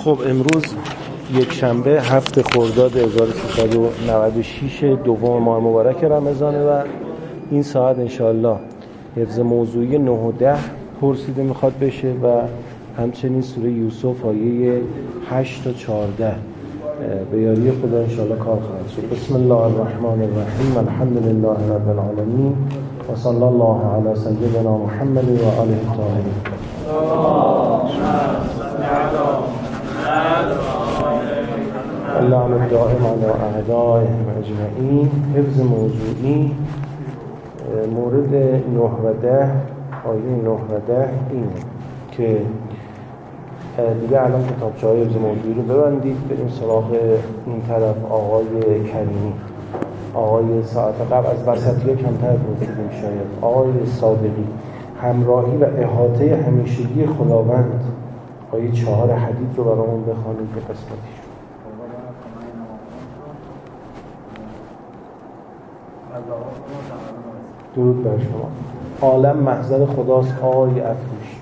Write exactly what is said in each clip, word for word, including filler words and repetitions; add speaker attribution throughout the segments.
Speaker 1: خب امروز یک شنبه هفت خرداد هزار و سیصد و نود و شش دوم ماه مبارک رمضانه و این ساعت انشاءالله حفظ موضوعی نه و ده پرسیده میخواد بشه و همچنین سوره یوسف آیه هشت تا چهارده به یاری خدا انشاءالله کار خواهد شد. بسم الله الرحمن الرحیم، الحمد لله رب العالمین و صلی الله علی سیدنا محمد و آله الطاهرین. اللهم دائم علی اعدائهم اجمعین. حفظ موضوعی مورد نه و ده آیه نه و ده اینه که دیگه الان کتابچه‌های حفظ موضوعی رو ببندید. بریم سراغ این طرف آقای کریمی. آقای ساعت قبل از وسطی ها کمتر پرسیدیم شاید. آقای صادقی، همراهی و احاطه همیشگی خداوند. آیه چهار حدید رو برامون بخوانید به قسمتیش. درود بر شما. عالم محضر خداست آقای افروش.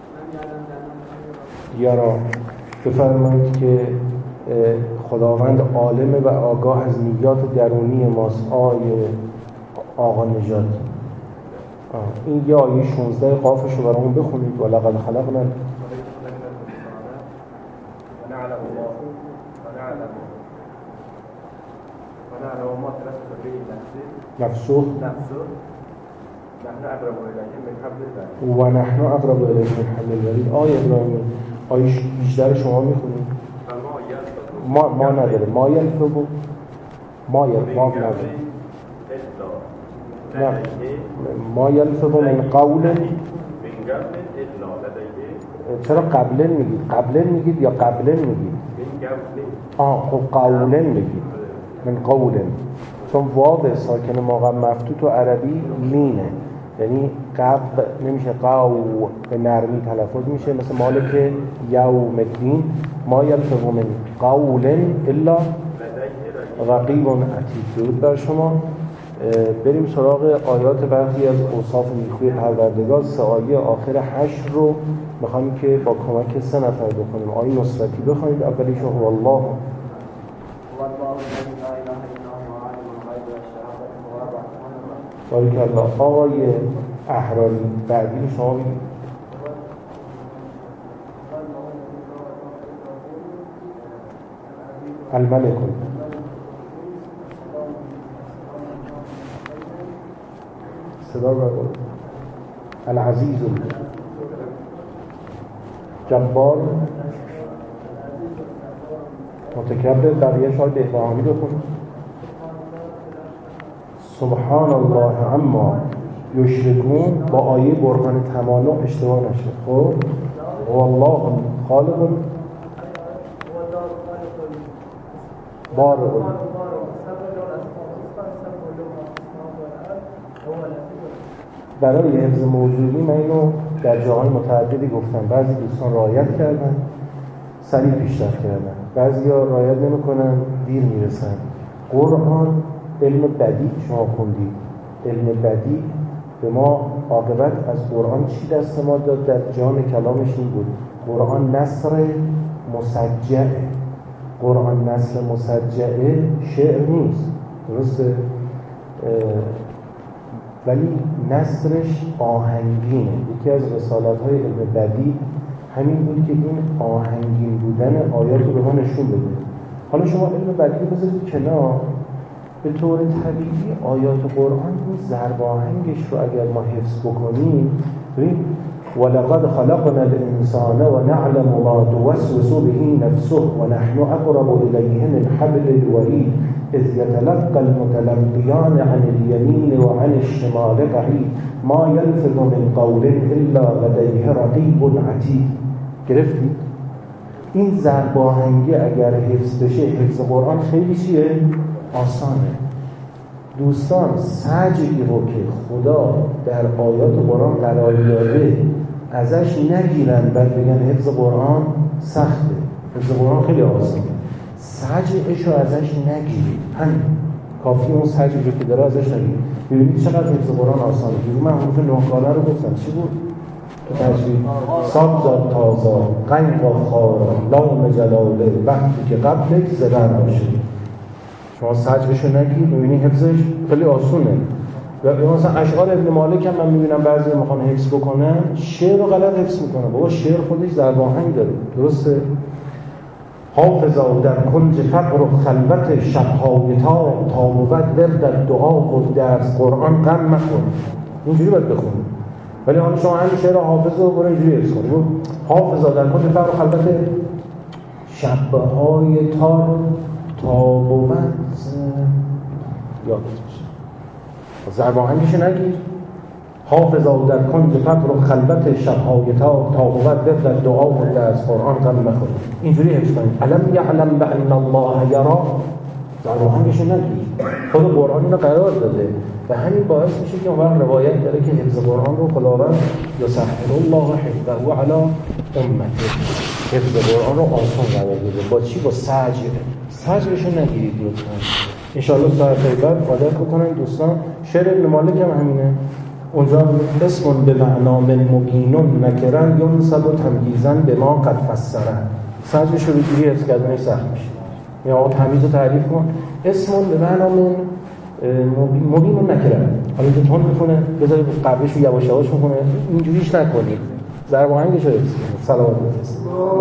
Speaker 1: یارا بفرمایید که خداوند عالم و آگاه از نیات درونی ماست. آقای آقا نژاد، این یه آیه شانزده قافش رو برامون بخونید. ولقد خلقنا نفسه و نحن اقرب الیه من حبل الورید. آیه ابراهیم آیه بیشتر شما میخونید. ما ما نداره ما یلفظ ما یلفظ نداره نه ما یلفظ من قول. چرا قبلن میگید؟ قبلن میگید یا قبلن میگید؟ آه خب قولن میگید من قولن، چون واو ساکن موقع مفتوح تو عربی لینه، یعنی قب نمیشه قو، به نرمی تلفظ میشه مثل مالک یوم الدین. ما یلفظ من قول الا رقیب عتید. درود بر شما. بریم سراغ آیات برخی از اوصاف نیکوی پروردگار. سه آیه آخر حشر رو میخوایم که با کمک سه نفر بخونیم. آیه نصرتی بخونید. اولیش هو الله بارک الله. آقای احراری بعدی رو شما بگید. الملک صدا رو بگید. العزیز جبار متکبر. بقیه شاید بهبهانی بخونید. سبحان الله عما یشرکون. با آیه برهان تمانع اشتباه نشه. خب والله خالق بارئ. برای حفظ موضوعی من اینو در جاهای متعددی گفتم. بعضی دوستان رعایت کردن، سریع پیشرفت کردن. بعضیا رعایت نمی‌کنن، دیر میرسن. قرآن علم بدیع شما خوندید. علم بدیع به ما عاقبت از قرآن چی دست ما داد؟ در جان کلامش این بود: قرآن نثر مسجعه. قرآن نثر مسجعه شعر نیست، درسته؟ ولی نثرش آهنگینه. یکی از رسالت‌های علم بدیع همین بود که این آهنگین بودن آیات رو به ما نشون بده. حالا شما علم بدیع بذارید کنار. به طور طبیعی آیات قرآن این ضرب آهنگش رو اگر ما حفظ بکنیم، ببین ولقد خلقنا الانسان و نعلم ما توسوس به نفسه و نحن اقرب الیه من حبل الورید اذ یتلقى المتلقیان عن الیمین و عن الشمال قعید ما یلفظ من قول الا لدیه رقیب عتید. گرفتید؟ این ضرب آهنگی اگر حفظ بشه، حفظ قرآن خیلی چیه؟ آسانه. دوستان سجعی رو که خدا در آیات قرآن قرار داده ازش نگیرن بعد بگن حفظ قرآن سخته. حفظ قرآن خیلی آسانه. سجعش رو ازش نگیرید. همین کافی اون سجعی رو که داره ازش نگیرید. ببینید چقدر حفظ قرآن آسانه. من حروف نهگانه رو گفتم چی بود؟ تو تجوید سابزاد تازا قنگ و خارا لام جلاله وقتی که قبلش زبر باشه. شما سجعشو نگیر میبینی حفظش خیلی آسونه. یا مثلا اشعار ابن مالک هم من میبینم بعضی میخوان حفظ بکنن شعر رو غلط حفظ میکنن. بابا شعر خودش ضرب آهنگ داره، درسته؟ حافظا در کنج فقر و خلوت شب‌های تاب تا بود ورد دعا و درس قرآن غم مخور. اینجوری باید بخونی. ولی حالا شما همین شعر حافظ رو برای اینجوری حفظ کنی. حافظا در کنج فقر و خلوت شب‌های تاب تا بود یادت باشه. ضرب آهنگش نگیر. حافظا در کنج فقر و خلوت شب‌های تاب تا بود ورد دعا و درس قرآن غم مخور. اینجوری حفظ کنید. علم یعلم بأن الله یرا. ضرب آهنگش نگیر. خود قرآن اینو قرار داده و همین باعث میشه که اون وقت روایت داره که حفظ قرآن رو خداوند یسهل الله حفظه علی امته. حفظ قرآن رو آسان قرار داده. با چی؟ با سجع. سجعش رو نگیرید لطفاً. ان شاء الله ساعت بعد عادت بکنن دوستان. شعر ابن مالک هم همینه. اونجا اسم به معنا من مبینون نکرن ینسب و تمییزن به ما قد فسرن. سجعش رو بگیری حفظ کردنش سخت میشه. یا تمییز رو تعریف کن. اسم به معنا من مبینون نکرن. حالا که تون میکنه بذاری قبلش رو یواش یواش میکنه. اینجوریش نکنید. ضرب آهنگش رو حفظ کنید. صلوات بفرستید.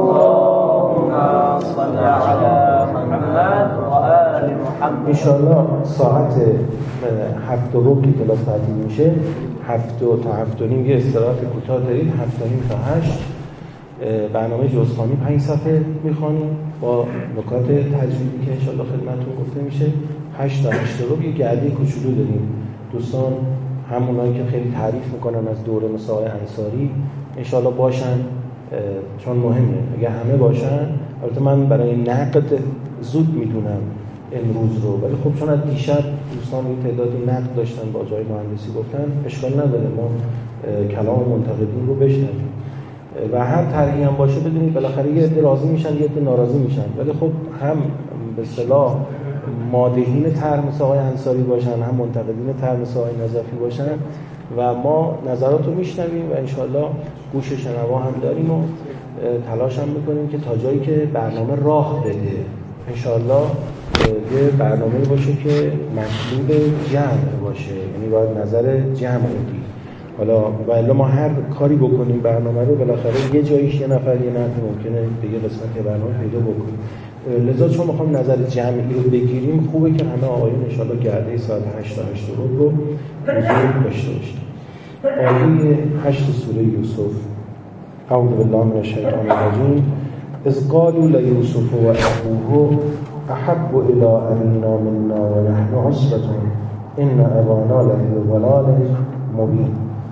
Speaker 1: اللهم صل علی محمد و آل محمد. ان شاء الله ساعت هفت و ربع کلاس تعطیل میشه. هفت تا هفت و نیم یه استراحت کوتاه دارید. هفت و نیم تا هشت برنامه جزخوانی پنج صفحه میخوانیم با نکات تجویدی که ان شاء الله خدمتتون گفته میشه. هشت تا هشت و ربع یه گردی کوچولو داریم. دوستان همونایی که خیلی تعریف میکنن از دوره مساعی انصاری ان شاء الله باشن، چون مهمه. اگه همه باشن، البته من برای نقد زود میدونم امروز رو، ولی خب چون از دیشب دوستان یه تعدادی نقد داشتن با جای مهندسی گفتن اشکال نداره ما کلام منتقدین رو بشنویم و هر طرحی هم باشه بدونید بالاخره یه عده راضی میشن یه عده ناراضی میشن، ولی خب هم به اصطلاح مادحین طرح مثل آقای انصاری باشن هم منتقدین طرح مثل آقای نجفی باشن و ما نظرات رو میشنویم و انشالله گوش شنوا هم داریم و تلاش هم میکنیم که تا جایی که برنامه راه بده انشالله یه برنامه باشه که مطلوب جمع باشه، یعنی باید نظر جمع بدیم. حالا و الا ما هر کاری بکنیم برنامه رو بالاخره یه جاییش یه نفر یه نفر ممکنه به یه قسمت برنامه پیدا بکنیم. لذا چون میخوام نظر جمعی رو بگیریم خوبه که همه آقایون انشالله گرده ساعت هشت تا هشت رو رو حضور داشته باشیم. آیه هشت سوره یوسف. اعوذ بالله من الشیطان الرجیم. اذ قالوا لیوسف و اخوه احب الی ابینا منا و نحن عصبة ان ابانا لفی ضلال مبین.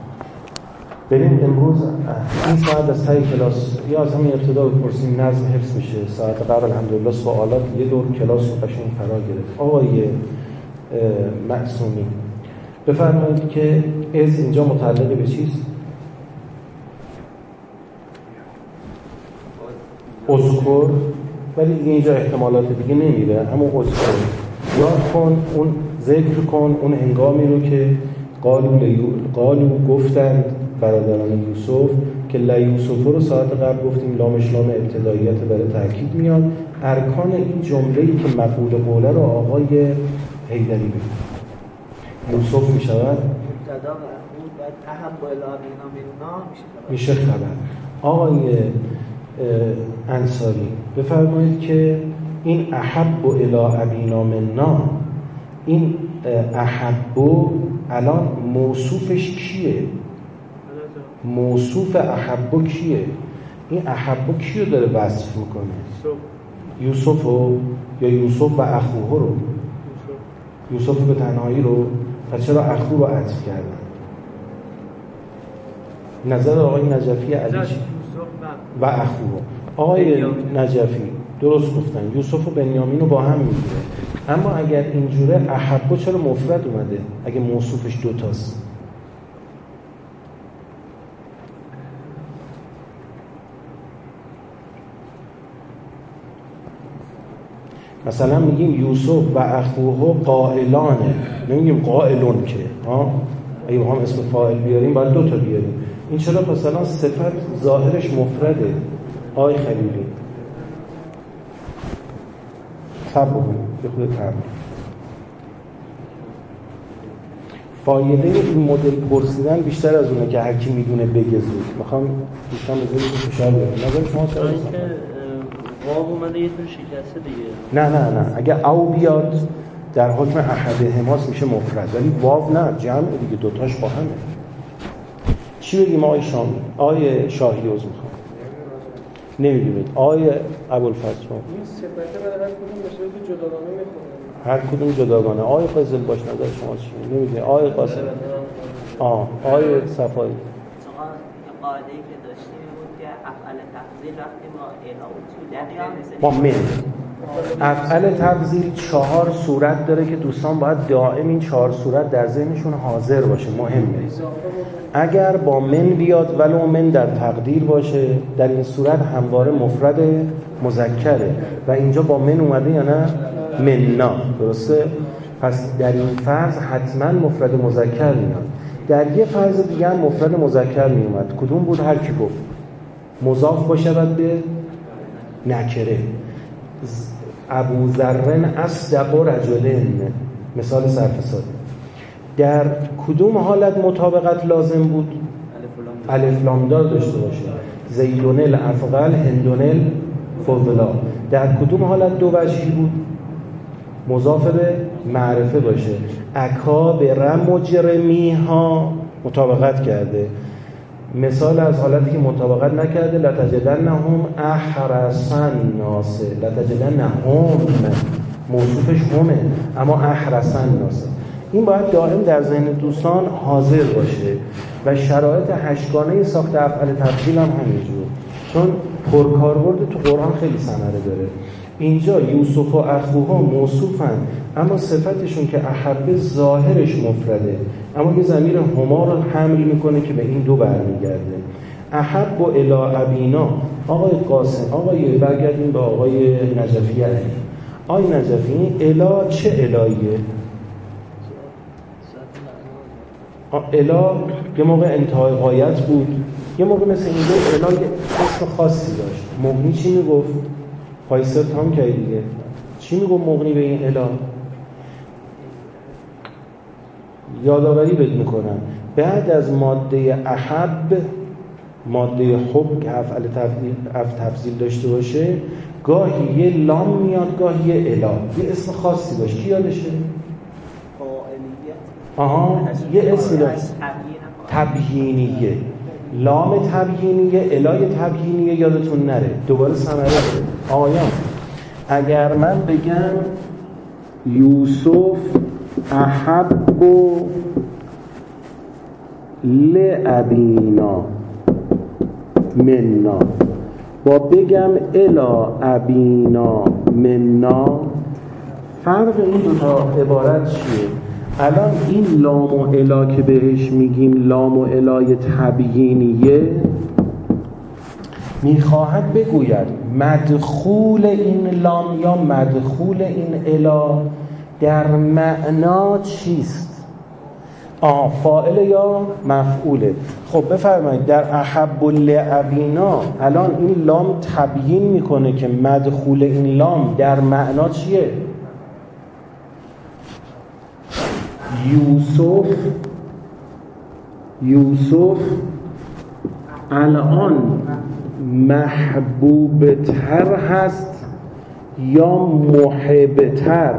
Speaker 1: بریم امروز این ساعت از تای کلاس یا از همین ابتدا بپرسیم نظم حفظ میشه. ساعت قبل الحمدلله سوالات یه دور کلاس رو قشنگ فرا گرفت. آقای معصومی بفرمایید که از اینجا متعلق به چیست؟ اذکر، ولی دیگه اینجا احتمالات دیگه نمیره، اما اذکر یاد کن، اون ذکر کن اون هنگامی رو که قالو لیو قالو گفتند برادران یوسف که لیوسف رو ساعت قبل گفتیم لامش لام ابتداییت برای تاکید میاد. ارکان این جمله‌ای که مفعول قوله رو آقای حیدری بگه. یوسف میشود مبتدا و بعد احب الی ابینا منا میشه خبر. آقای انصاری بفرمایید که این احب الی ابینا منا، این احب الان موصوفش کیه؟ موصوف احب کیه؟ این احب کیو داره وصف میکنه؟ یوسف رو یا یوسف و اخوه رو؟ یوسف به تنهایی رو؟ پس چرا اخو رو عطف کردن؟ نظر آقای نجفی علی و اخوه. آقای نجفی درست گفتن یوسف و بنیامین رو با هم میگیره، اما اگر اینجوره احب چرا مفرد اومده اگه موصوفش دوتاست؟ مثلا میگیم یوسف و اخوه قائلانه، نمیگیم قائلون که ها. اگه بخوام اسم فاعل بیاریم باید دو تا بیاریم. این چرا مثلا صفت ظاهرش مفرده؟ آی خلیلی صبر کنید به خود تمرین. فایده این مدل پرسیدن بیشتر از اونه که هر کی میدونه بگه زود. میخوام بیشتر بذارید که فشار بیارم. نظر شما چرا هست؟
Speaker 2: واو اومده یه طور شکسته دیگه.
Speaker 1: نه نه نه اگه او بیاد در حکم احد حماس میشه مفرد، ولی واو نه جمع دیگه، دوتاش با همه. چی بگیم آقای شامی؟ آقای شاهی عوض میخوام نمیدونید آقای ابوالفضل
Speaker 3: این صفته برای هر کدوم به صورت جداگانه میخونه،
Speaker 1: هر کدوم جداگانه. آقای فاضل باش نظر شما چیه؟ نمیدونید آقای قاسم آه آقای صفایی
Speaker 4: قاعده‌ای که داشتیم بود که افعال تفضیل وقتی ما اعلام
Speaker 1: با من افعال تفضیل چهار صورت داره که دوستان باید دائم این چهار صورت در ذهنشون حاضر باشه، مهمه. اگر با من بیاد ولو من در تقدیر باشه، در این صورت همواره مفرد مذکره و اینجا با من اومده یا نه؟ مننا، درسته؟ پس در این فرض حتما مفرد مذکر میاد. در یه فرض دیگه هم مفرد مذکر میومد. کدوم بود؟ هر کی گفت مضاف باشه بعد به نکره. ابو ذر اصدق رجلن، مثال صرف ساده. در کدوم حالت مطابقت لازم بود؟ الف لام دار داشته باشه. زیدون الافضل هندون الفضلا. در کدوم حالت دو وجهی بود؟ مضاف به معرفه باشه. اکابر مجرمیها مطابقت کرده. مثال از حالتی که مطابقت نکرده لتجدنهم احرص الناس، لتجدنهم موصوفش همه اما احرص الناس. این باید دائم در ذهن دوستان حاضر باشه و شرایط هشتگانه ساخت افعال تفضیل هم همینجور، چون پرکاربرد تو قرآن خیلی ثمره داره. اینجا یوسف و اخوها موصوفن اما صفتشون که احب ظاهرش مفرده، اما یه ضمیر هما رو حمل میکنه که به این دو برمیگرده. احب و الی ابینا. آقای قاسم، آقای برگردیم به آقای نجفی علی. آقای نجفی الی چه الهیه؟ الی یه موقع انتهای غایت بود، یه موقع مثل اینجا الی اسم خاصی داشت. مغنی چی میگفت؟ فایسر تام که دیگه چی میگفت مغنی به این الی؟ یادآوری بد میکنن بعد از ماده احب، ماده حب که افعال تفضیل داشته باشه، گاهی یه لام میاد گاهی یه الی، یه اسم خاصی داشت. کی یادشه؟ آها یه اسم داشت تبیینیه. لام تبیینیه، الای تبیینیه یادتون نره. دوباره ثمره آیان اگر من بگم یوسف احب لابینا منا با بگم الا ابینا منا، فرق این دو تا عبارت چیه؟ الان این لام و الا که بهش میگیم لام و الای تبیینیه، میخواهد بگوید مدخول این لام یا مدخول این الا در معنا چیست؟ آه فاعل یا مفعوله. خب بفرمایید در احب لابینا الان این لام تبیین میکنه که مدخول این لام در معنا چیه؟ یوسف یوسف الان محبوب تر هست یا محب تر؟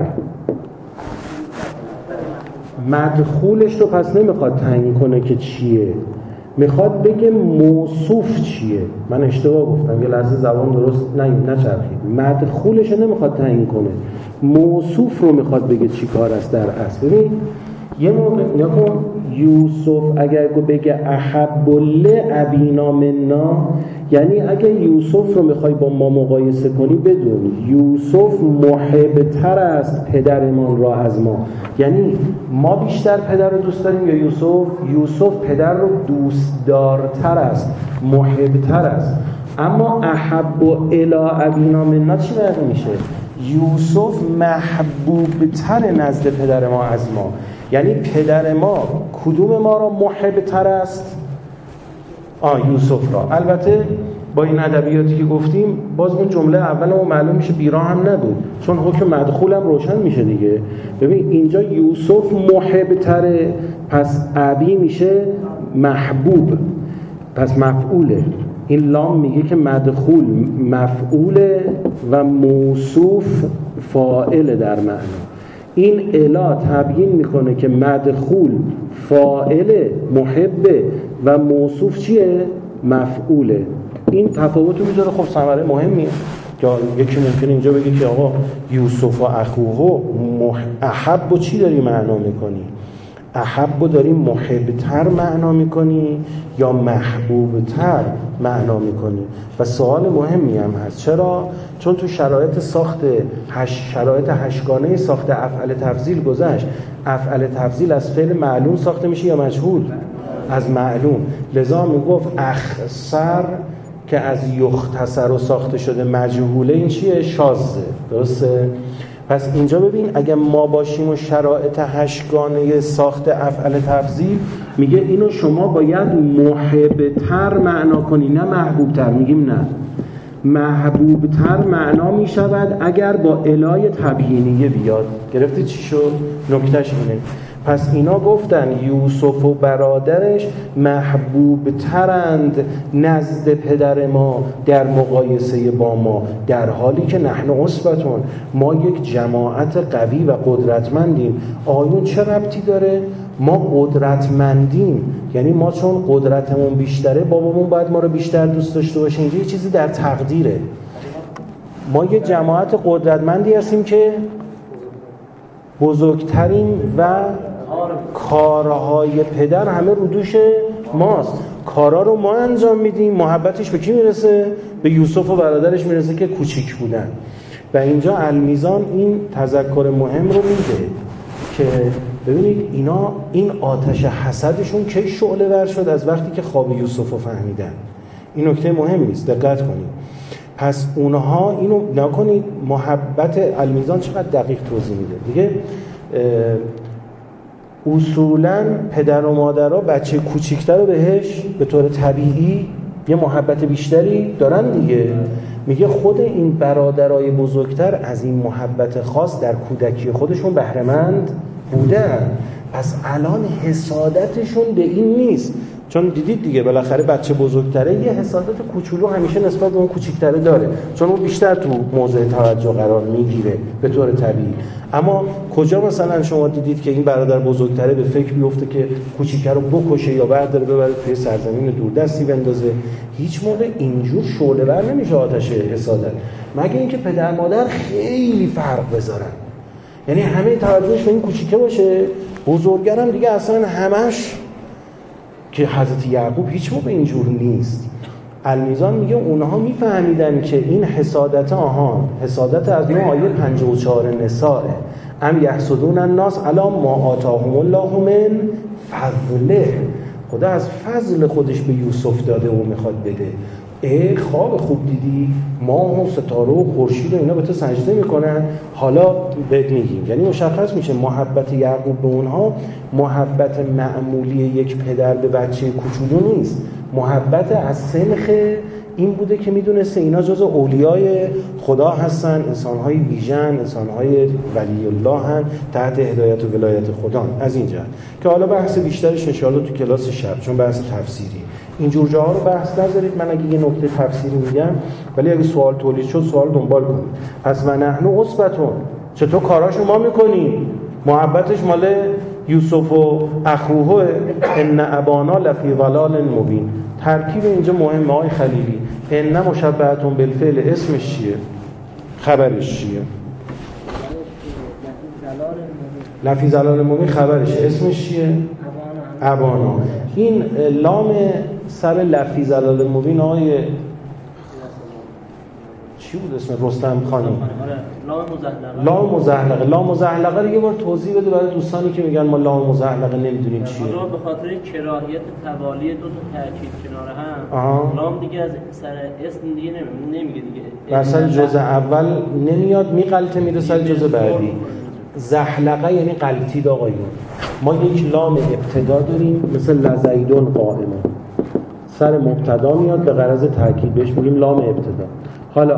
Speaker 1: مدخولش رو پس نمیخواد تعیین کنه که چیه، میخواد بگه موصوف چیه. من اشتباه گفتم، یه لحظه زبان درست نچرخید. مدخولش رو نمیخواد تعیین کنه، موصوف رو میخواد بگه چی کار است در اصل. ببین یه موقع نکن یوسف اگر بگه احب لابینا منا، یعنی اگه یوسف رو میخوای با ما مقایسه کنی بدون یوسف محب تر است پدرمان را از ما، یعنی ما بیشتر پدر رو دوست داریم یا یوسف؟ یوسف پدر رو دوست دارتر است، محب تر است. اما احب الی ابینا منا چی معنی میشه؟ یوسف محبوب تر نزد پدر ما از ما، یعنی پدر ما کدوم ما را محب تر است؟ آ یوسف را. البته با این ادبیاتی که گفتیم باز اون جمله اول ما معلوم میشه بیرا هم نبود، چون حکم مدخول هم روشن میشه دیگه. ببین اینجا یوسف محب تره، پس ابی میشه محبوب، پس مفعوله. این لام میگه که مدخول مفعوله و موصوف فاعل در معنا. این الا تبیین میکنه که مدخول فاعل محبه و موصوف چیه؟ مفعوله. این تفاوت رو میذاره. خب ثمره مهمیه که یکی ممکنه اینجا بگه که آقا یوسف و اخوه احب و چی داری معنا میکنی؟ احب و داری محبتر معنا میکنی یا محبوبتر معنا میکنی؟ و سوال مهمی هم هست. چرا؟ چون تو شرایط ساخت هش شرایط هشتگانه ساخت افعال تفضیل گذشت. افعال تفضیل از فعل معلوم ساخته میشه یا مجهول؟ از معلوم. لذا میگفت اخسر که از یختصر و ساخته شده مجهوله، این چیه؟ شاذه. درسته؟ پس اینجا ببین اگه ما باشیم و شرایط هشتگانه ساخت افعال تفضیل، میگه اینو شما باید محبتر معنا کنی نه محبوبتر. میگیم نه، محبوبتر معنا میشود اگر با الای تبیینیه بیاد. گرفتی چی شد؟ نکتهش اینه. پس اینا گفتن یوسف و برادرش محبوبترند نزد پدر ما در مقایسه با ما، در حالی که نحن عصبتون، ما یک جماعت قوی و قدرتمندیم. آیون چه ربطی داره؟ ما قدرتمندیم، یعنی ما چون قدرتمون بیشتره بابامون باید ما رو بیشتر دوست داشته باشه. اینجا یه چیزی در تقدیره. ما یه جماعت قدرتمندی هستیم که بزرگترین و کارهای پدر همه رو دوش ماست. کارا رو ما انجام میدیم. محبتش به کی میرسه؟ به یوسف و برادرش میرسه که کوچیک بودن. و اینجا المیزان این تذکر مهم رو میده که ببینید اینا این آتش حسدشون کی شعله ور شد؟ از وقتی که خواب یوسف رو فهمیدن. این نکته مهمی است، دقت کنید. پس اونها اینو نکنید. محبت المیزان چقدر دقیق توضیح میده. دیگه اصولاً پدر و مادرها بچه کوچیکتر رو بهش به طور طبیعی یه محبت بیشتری دارن دیگه. میگه خود این برادرای بزرگتر از این محبت خاص در کودکی خودشون بهره‌مند بودن. پس الان حسادتشون به این نیست، چون دیدید دیگه بالاخره بچه بزرگتره یه حسادت کوچولو همیشه نسبت به اون کوچیکتره داره، چون اون بیشتر تو موضع توجه قرار میگیره به طور طبیعی. اما کجا مثلا شما دیدید که این برادر بزرگتره به فکر بیفته که کوچیکه رو بکشه یا برداره ببره توی سرزمین دوردستی بندازه؟ هیچ موقع اینجور شعله ور نمیشه آتش حسادت، مگه اینکه پدر مادر خیلی فرق بذارن، یعنی همه توجهش به این کوچیکه باشه، بزرگرم دیگه اصلا همش که حضرت یعقوب هیچ موقع اینجور نیست. المیزان میگه اونها میفهمیدن که این حسادت آهان حسادت از ما آیه پنجاه و چهار نساء ام یحسدون الناس علی ما آتاهم الله من فضله. خدا از فضل خودش به یوسف داده و میخواد بده. ای خواب خوب دیدی؟ ماه و ستاره و خورشید و اینا به تو سجده میکنن، حالا بهت میگیم. یعنی مشخص میشه محبت یعقوب به اونها محبت معمولی یک پدر به بچه کوچولو نیست. محبت از سنخ این بوده که میدونسته اینا جز اولیای خدا هستن، انسانهای بیژن، انسانهای ولی الله هن، تحت هدایت و ولایت خدا. از این جهت که حالا بحث بیشترش انشاءالله تو کلاس شب، چون بحث تفسیری اینجور جاها رو بحث نذارید. من اگه یه نکته تفسیری میگم، ولی اگه سوال تولید شد سوال دنبال کنید. پس من نحن عصبتون، چطور کاراشو ما میکنیم؟ محبتش مال یوسف و اخوه ان ابانا لفی ضلال مبین. ترکیب اینجا مهمه های خلیلی. ان مشبهتون بالفعل، اسمش چیه؟ خبرش چیه؟ لفی ضلال مبین خبرش، اسمش چیه؟ ابانا. این لام سر لفی ضلال مبین آقای چی بود اسم رستم خانی؟
Speaker 2: لام مزحلقه.
Speaker 1: لام مزحلقه. لام مزحلقه رو یه بار توضیح بده برای دوستانی که میگن ما لام مزحلقه نمیدونیم چیه.
Speaker 2: حالا به خاطر کراهیت توالی دو تا تاکید کنار هم، لام دیگه از سر اسم دیگه نمیگه دیگه.
Speaker 1: بر سر جزء اول نمیاد، میغلطه میره سر جزء بعدی. زحلقه یعنی غلطید آقایون. ما یک لام ابتدا داریم مثل لزیدون قائمه، سر مبتدا میاد به غرض تاکید، بهش میگیم لام ابتدا. حالا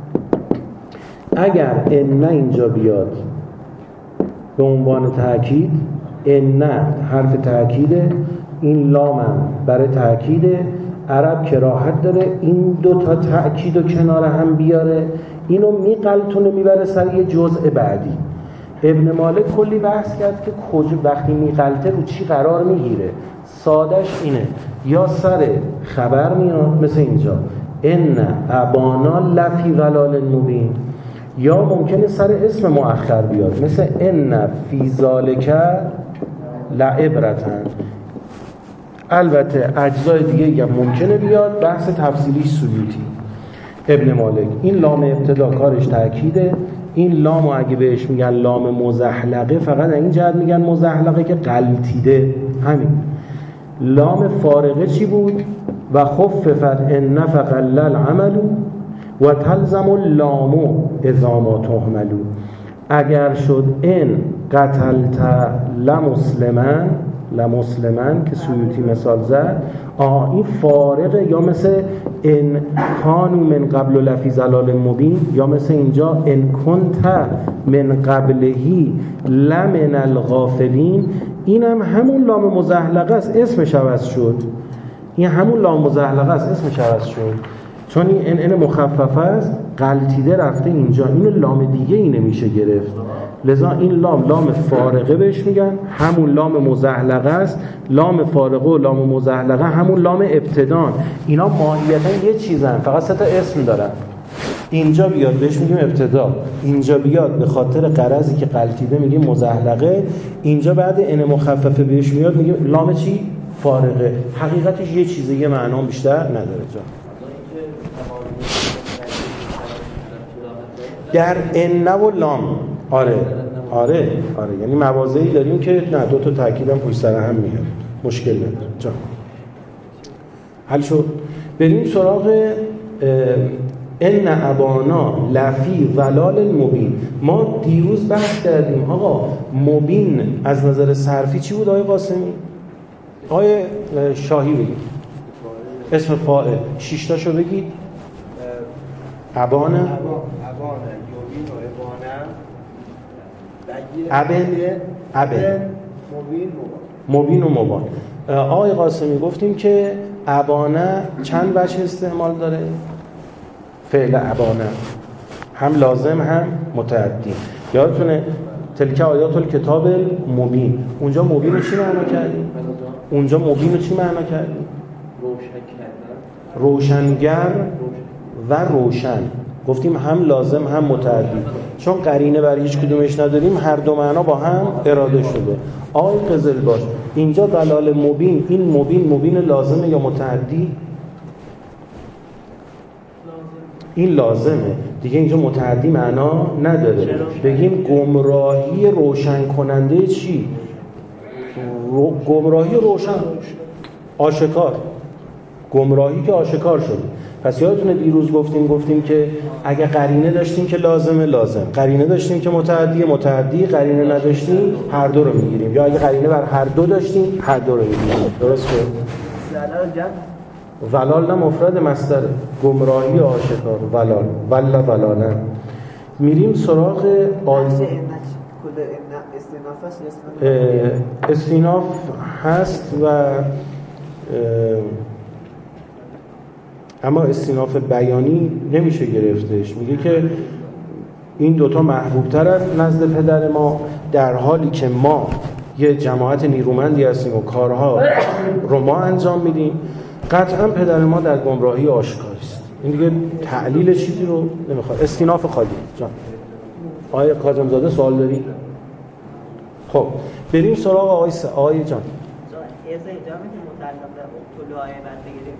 Speaker 1: اگر ان اینجا بیاد به عنوان تاکید، ان حرف تاکیده، این لام هم برای تاکیده. عرب کراهت داره این دو تا تاکید و کنار هم بیاره، اینو میقلتونه میبره سر یه جزء بعدی. ابن مالک کلی بحث کرد که کجا وقتی میقلته رو چی قرار میگیره. سادش اینه، یا سر خبر میاد مثل اینجا ان ابانا لفی ضلال مبین، یا ممکنه سر اسم مؤخر بیاد مثل ان فی ذالک لعبرتن. البته اجزای دیگه هم ممکنه بیاد، بحث تفصیلی سیوطی. ابن مالک این لام ابتدا کارش تأکیده. این لامو اگه بهش میگن لام مزحلقه، فقط این جهت میگن مزحلقه که غلطیده. همین لام فارغه چی بود؟ و خففت ان فقل العمل و تلزم اللام اذا ما تهملو. اگر شد ان قتلت لمسلمن، لمسلمن که سیوطی مثال زد، آه این فارغه، یا مثل ان کانوا من قبل لفی ضلال مبین، یا مثل اینجا ان کنت من قبلهی لمن الغافلین. اینم همون لام مزحلقه است، اسمش عوض شد. این همون لام مزحلقه است، اسمش عوض شد، چون این ان ان مخففه است، غلطیده رفته اینجا. اینو لام دیگه ای نمیشه گرفت، لذا این لام لام فارغه بهش میگن. همون لام مزحلقه است. لام فارغه و لام مزحلقه همون لام ابتدان. اینا ماهیتا یه چیزن، فقط سه تا اسم دارن. اینجا بیاد بهش میگیم ابتدا، اینجا بیاد به خاطر غرضی که غلطیده میگیم مزحلقه، اینجا بعد ان مخففه بهش میاد میگیم لام چی؟ فارغه. حقیقتش یه چیزه، یه معنا بیشتر نداره. جا در ان و لام، آره آره آره یعنی موازه‌ای داریم که نه دو تا تاکید هم پشت سر هم میاد، مشکل نداره. جا حل شد. بریم سراغ ان ابانا لفی ضلال مبین. ما دیروز بحث کردیم آقا مبین از نظر صرفی چی بود آقای قاسمی؟ آقای شاهی بگید اسم فاعل شش تاشو بگید. ابانا ابانا یوبین و ابانا ابن ابن مبین و مبان. آقای قاسمی گفتیم که ابانا چند وجه استعمال داره؟ فعل ابانا هم لازم هم متعدی. یادتونه تلک آیات الکتاب مبین، اونجا مبین رو چی معنا کردیم؟ اونجا مبین رو چی معنا کردیم؟ روشنگر و روشن. گفتیم هم لازم هم متعدی، چون قرینه برای هیچ کدومش نداریم، هر دو معنا با هم اراده شده. آقای قزلباش اینجا دلال مبین، این مبین مبین لازمه یا متعدی؟ این لازمه دیگه، اینجا متعدی معنا نداره. بگیم گمراهی روشن کننده چی؟ رو... گمراهی روشن آشکار، گمراهی که آشکار شده. پس یادتونه دیروز گفتیم گفتیم که اگه قرینه داشتیم که لازمه لازم، قرینه داشتیم که متعدی متعدی، قرینه نداشتیم هر دو رو میگیریم، یا اگه قرینه بر هر دو داشتیم هر دو رو میگیریم. درست شد؟ ولال نه مفرد مصدر، گمراهی آشکار، ولال ولا ولالا. میریم سراغ آیه استیناف هست و اما استیناف بیانی نمیشه گرفتش. میگه که این دوتا محبوب‌تر از نزد پدر ما، در حالی که ما یه جماعت نیرومندی هستیم و کارها رو ما انجام میدیم، قطعا پدر ما در گمراهی آشکاری است. این دیگه تعلیل چیزی رو نمیخواد. استیناف خالی. جان آقای کاظم زاده سوال داری؟ خب بریم سراغ آقای س... آقای جان.
Speaker 4: از اینجا میتونیم متعلق به اقتلوا آیه بعد بگیریم؟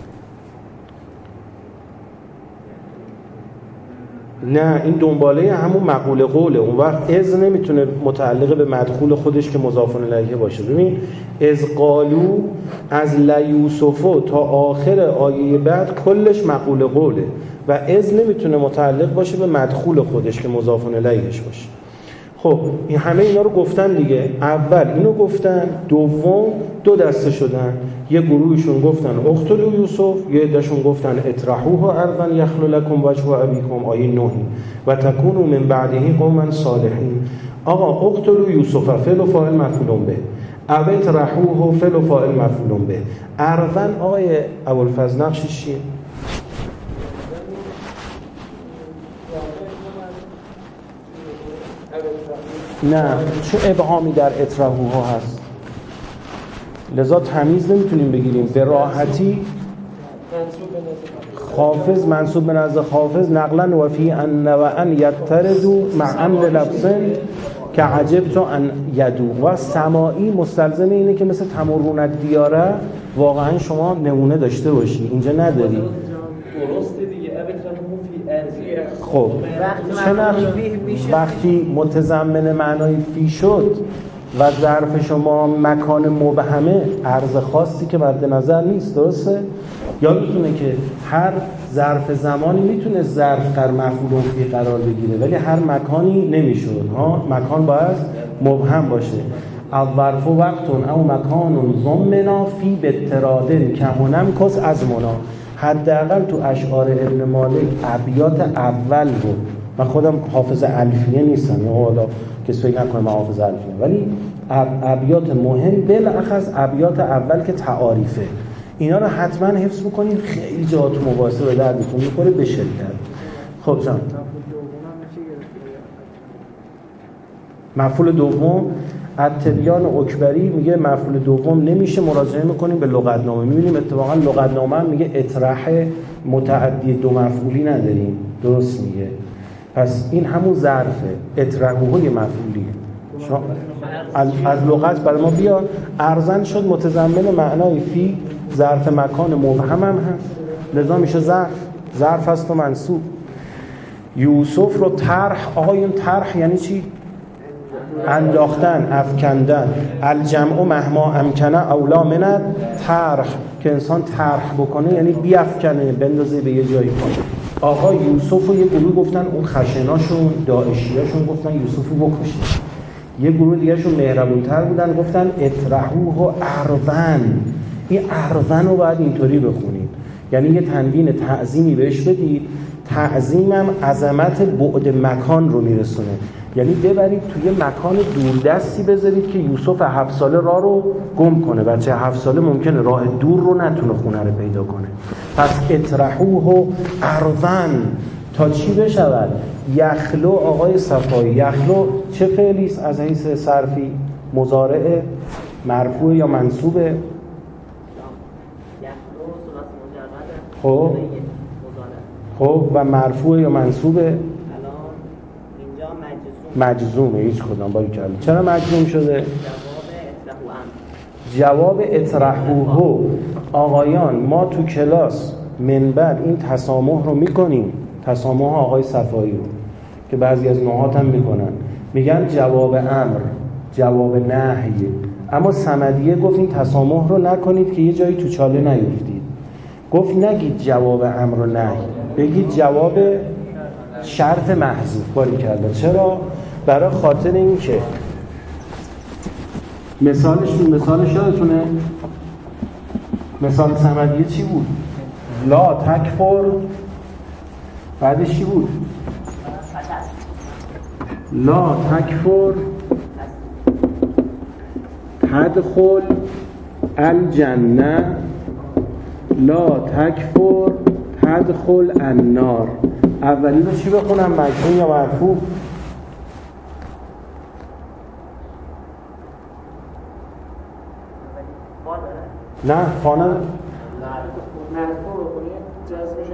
Speaker 1: نه، این دنباله همون مقوله قوله. اون وقت از نمیتونه متعلق به مدخول خودش که مضاف الیه باشه. ببین از قالو از لیوسفو تا آخر آیه بعد کلش مقوله قوله و از نمیتونه متعلق باشه به مدخول خودش که مضاف الیهش باشه. خب این همه اینا رو گفتن دیگه. اول اینو گفتن، دوم دو دسته شدن. یه گروهشون گفتن اقتلوا یوسف، یه عدهشون گفتن اطرحوه ارضا یخل لکم وجه ابیکم، آیه نه، و تکونوا من بعده قوما صالحین. آقا اقتلوا یوسف فعل و فاعل مفعول به، او اطرحوه فعل و فاعل مفعول به. ارضا آقای ابوالفضل نقشش چیه؟ نه، چه ابهامی در اطرحوها هست، لذا تمیز نمیتونیم بگیریم به راحتی. خافض منصوب به نزد خافض نقلا و فی ان و ان یتردو مع امن لبسن که عجبت ان یدو. و سماعی مستلزم اینه که مثل تمرونت دیاره واقعا شما نمونه داشته باشی، اینجا نداری. خب وقتی متضمن معنای فی شد و ظرف شما مکان مبهمه، عرض خاصی که مد نظر نیست، درسته؟ یادتونه که هر ظرف زمانی میتونه ظرف در مفعول فی قرار بگیره ولی هر مکانی نمیشد ها، مکان باید مبهم باشه. الظرف وقتون او مکان ضمنا فی بترادن کمونم کس از منا. حداقل تو اشعار ابن مالک ابیات اول بود. من خودم حافظ الفیه نیستم، یا حالا کسی فکر نکنه من حافظ الفیه، ولی ابیات مهم بالاخص ابیات اول که تعاریفه، اینا رو حتما حفظ بکنید، خیلی جا تو مباحثه به دردتون میخوره به شدت. خب جان مفعول دوم التبیان اکبری میگه مفعول دوم نمیشه، مراجعه میکنیم به لغتنامه، میبینیم اتفاقا لغتنامه هم میگه اطرح متعدی دو مفعولی نداریم، درست میگه. پس این همون ظرفه، اطرحوه مفعولیه. از, از لغت برای ما بیاد. ارزن شد متضمن معنای فی، ظرف مکان مبهم هم هست، لذا میشه ظرف، ظرف هست و منصوب. یوسف رو طرح، آقایون طرح یعنی چی؟ انداختن، افکندن. الجمع مهما امکنه اولا من طرح، که انسان طرح بکنه یعنی بیافکنه، بندازه به یه جایی کنه. آقا یوسف رو یه گروه گفتن اون خشناشون داعشیاشون گفتن یوسف رو بکشید، یه گروه دیگه شون مهربونتر بودن گفتن اطرحوه و ارون. این ارون رو باید اینطوری بخونید، یعنی یه تنوین تعظیمی بهش بدید. تعظیمم عظمت بعد مکان رو میرسونه، یعنی ببرید توی مکان دوردستی بذارید که یوسف هفت ساله راه رو گم کنه. بچه هفت ساله ممکنه راه دور رو نتونه خونه رو پیدا کنه. پس اطرحوه ارون تا چی بشود؟ یخلو. آقای صفایی یخلو چه فعلی است از حیث صرفی؟ مضارع، مرفوع یا منصوبه؟ خب خب و مرفوع یا منصوبه؟
Speaker 4: الان اینجا مجزوم.
Speaker 1: مجزومه. هیچ کدام باری کردم. چرا مجزوم شده؟
Speaker 4: جواب اطرحوه.
Speaker 1: جواب اطرحوه. آقایان ما تو کلاس من بعد این تسامح رو میکنیم، تسامح آقای صفایی رو که بعضی از نحات هم میکنن، میگن جواب امر، جواب نهی. اما صمدیه گفت این تسامح رو نکنید که یه جایی تو چاله نیفتید. گفت نگید جواب امر و نهی، بگید جواب شرط محذوف. باری کرده. چرا؟ برای خاطر این که مثالش مثالش یادتونه؟ مثال صمدیه چی بود؟ لا تکفر، بعدش چی بود؟ لا تکفر تدخل الجنه، لا تکفر تدخل النار. اولی رو چی بخونم؟ مجزوم یا مرفوع؟ نه فانه
Speaker 3: مرفوع بکنید جزمش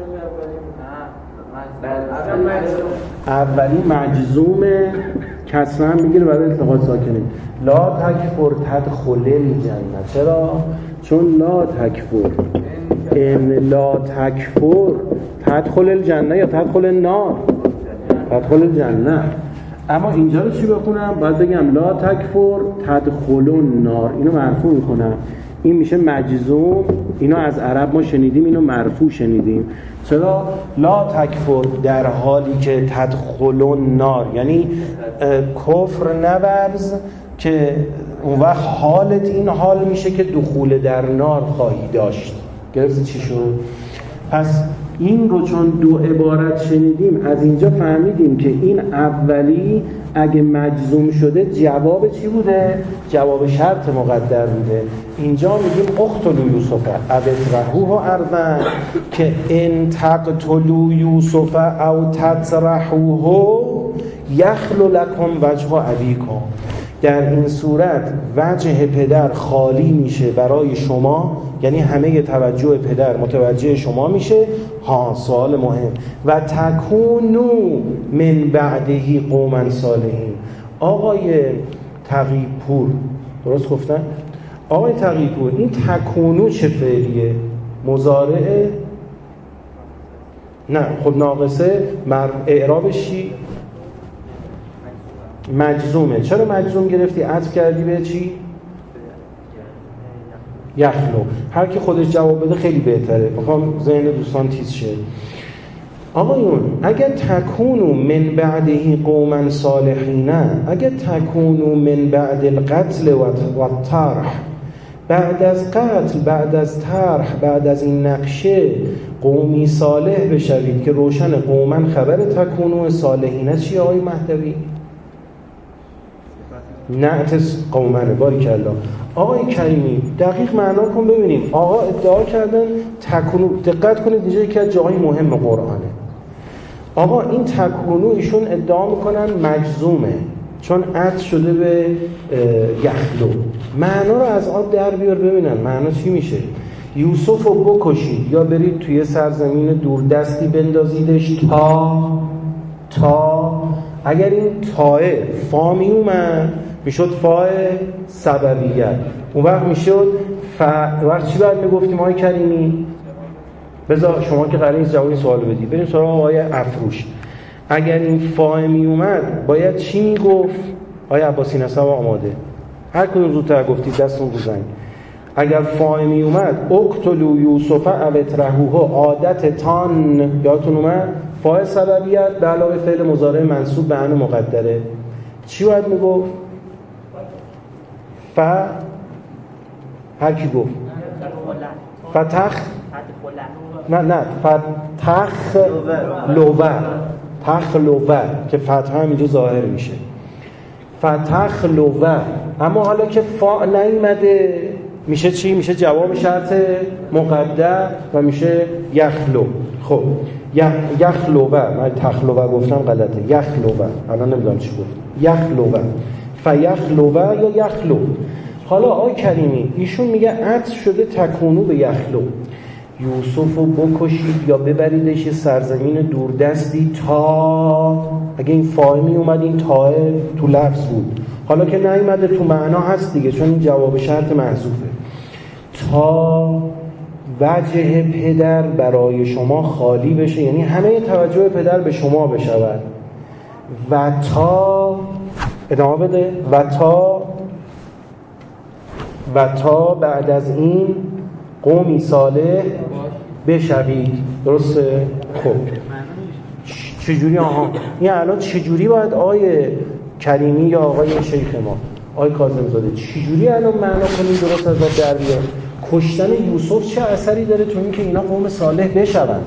Speaker 3: اولی
Speaker 1: اولی مجزومه، کسره هم میگیره برای التقاط ساکنه. لا تکفر تدخل الجنه. چرا؟ چون لا تکفر، ان لا تکفر تدخل الجنه یا تدخل النار؟ تدخل الجنه. اما اینجا رو چی بخونم؟ باید بگم لا تکفر تدخل النار، اینو مرفوع میکنم. این میشه مجزوم. اینو از عرب ما شنیدیم، اینو مرفوع شنیدیم. چرا؟ لا تکفر، در حالی که تدخلون نار، یعنی کفر نورز که اون وقت حالت این حال میشه که دخول در نار خواهی داشت. گرفتی چی شد؟ پس این رو چون دو عبارت شنیدیم، از اینجا فهمیدیم که این اولی اگه مجزوم شده جواب چی بوده؟ جواب شرط مقدر بوده. اینجا میگیم اقتلوا یوسف او اطرحوه ارضا، که ان تقتلوا یوسف او تطرحوه یخل لکم وجه ابیکم. در این صورت وجه پدر خالی میشه برای شما، یعنی همه توجه پدر متوجه شما میشه. ها سوال مهم، و تکونو من بعدهی قوما صالحین. آقای تقی‌پور درست گفتن؟ آقای تقی‌پور این تکونو چه فعلیه؟ مضارعه؟ نه خب ناقصه. مر... اعرابش چی؟ مجزومه. چرا مجزوم گرفتی؟ عطف کردی به چی؟ یخلو. هر کی خودش جواب بده خیلی بهتره، میخوام ذهن دوستان تیز شه. آقایون اگر تکونو من بعدهی قوما صالحین، اگر تکونو من بعد القتل و الطرح، بعد از قتل، بعد از طرح، بعد از این نقشه قومی صالح بشوید که روشن قوما خبر تکونو صالحین چی آقای مهدوی؟ نعت قومنه. باریکالله. آقای کریمی دقیق معنا کن ببینیم. آقا ادعا کردن تکونو، دقت کنید اینجا یکی از جاهای مهم قرآنه. آقا این تکونو ایشون ادعا میکنن مجزومه چون عطف شده به یخلو. معنا رو از آب در بیار ببینن معنا چی میشه. یوسف رو بکشید یا برید توی سرزمین دوردستی بندازیدش تا تا اگر این تاه فا می اومد میشد فا سببیت، اون وقت میشد ف... وقت چی باید میگفتیم آقای کریمی؟ بذار شما که قراره این جواب این سوال بدید. بریم سراغ آقای افروش. اگر این فا می اومد باید چی میگفت؟ آقای عباسی نصب آماده، هر کدوم زودتر گفتید دستون بزنید. اگر فا می اومد اقتلوا یوسف او اطرحوه، عادت تان یادتون اومد؟ فاعل سببیت به علاوه فعل مضارع منصوب به ان مقدره. چی باید میگفت؟ ف هر کی گفت؟ فتح نه نه فتح لوه تخ لوه که فتح هم اینجا ظاهر میشه. فتح لوه. اما حالا که فا نیامده میشه چی؟ میشه جواب شرط مقدر و میشه یخلو. خب یخلوه، من تخلوه گفتم غلطه، یخلوه. الان نمیدونم چی گفتم. یخلوه، فیخلوه یا یخلو. حالا آقای کریمی ایشون میگه عطف شده تکونو به یخلو. یوسف رو بکشید یا ببریدش سرزمین دوردستی تا، اگه این فاهمی اومد این تاه تو لفظ بود، حالا که نیومده تو معنا هست دیگه چون این جواب شرط محذوفه. تا وجه پدر برای شما خالی بشه، یعنی همه توجه پدر به شما بشود. و تا ادامه بده. و تا و تا بعد از این قومی صالح بشوید. درسته؟ خب چجوری؟ آها این الان چجوری باید آقای کریمی یا آقای شیخ ما آقای کاظم زاده چجوری الان معنا کنیم درست از آب در بیاد؟ کشتن یوسف چه اثری داره تو این که اینا قوم صالح بشوند؟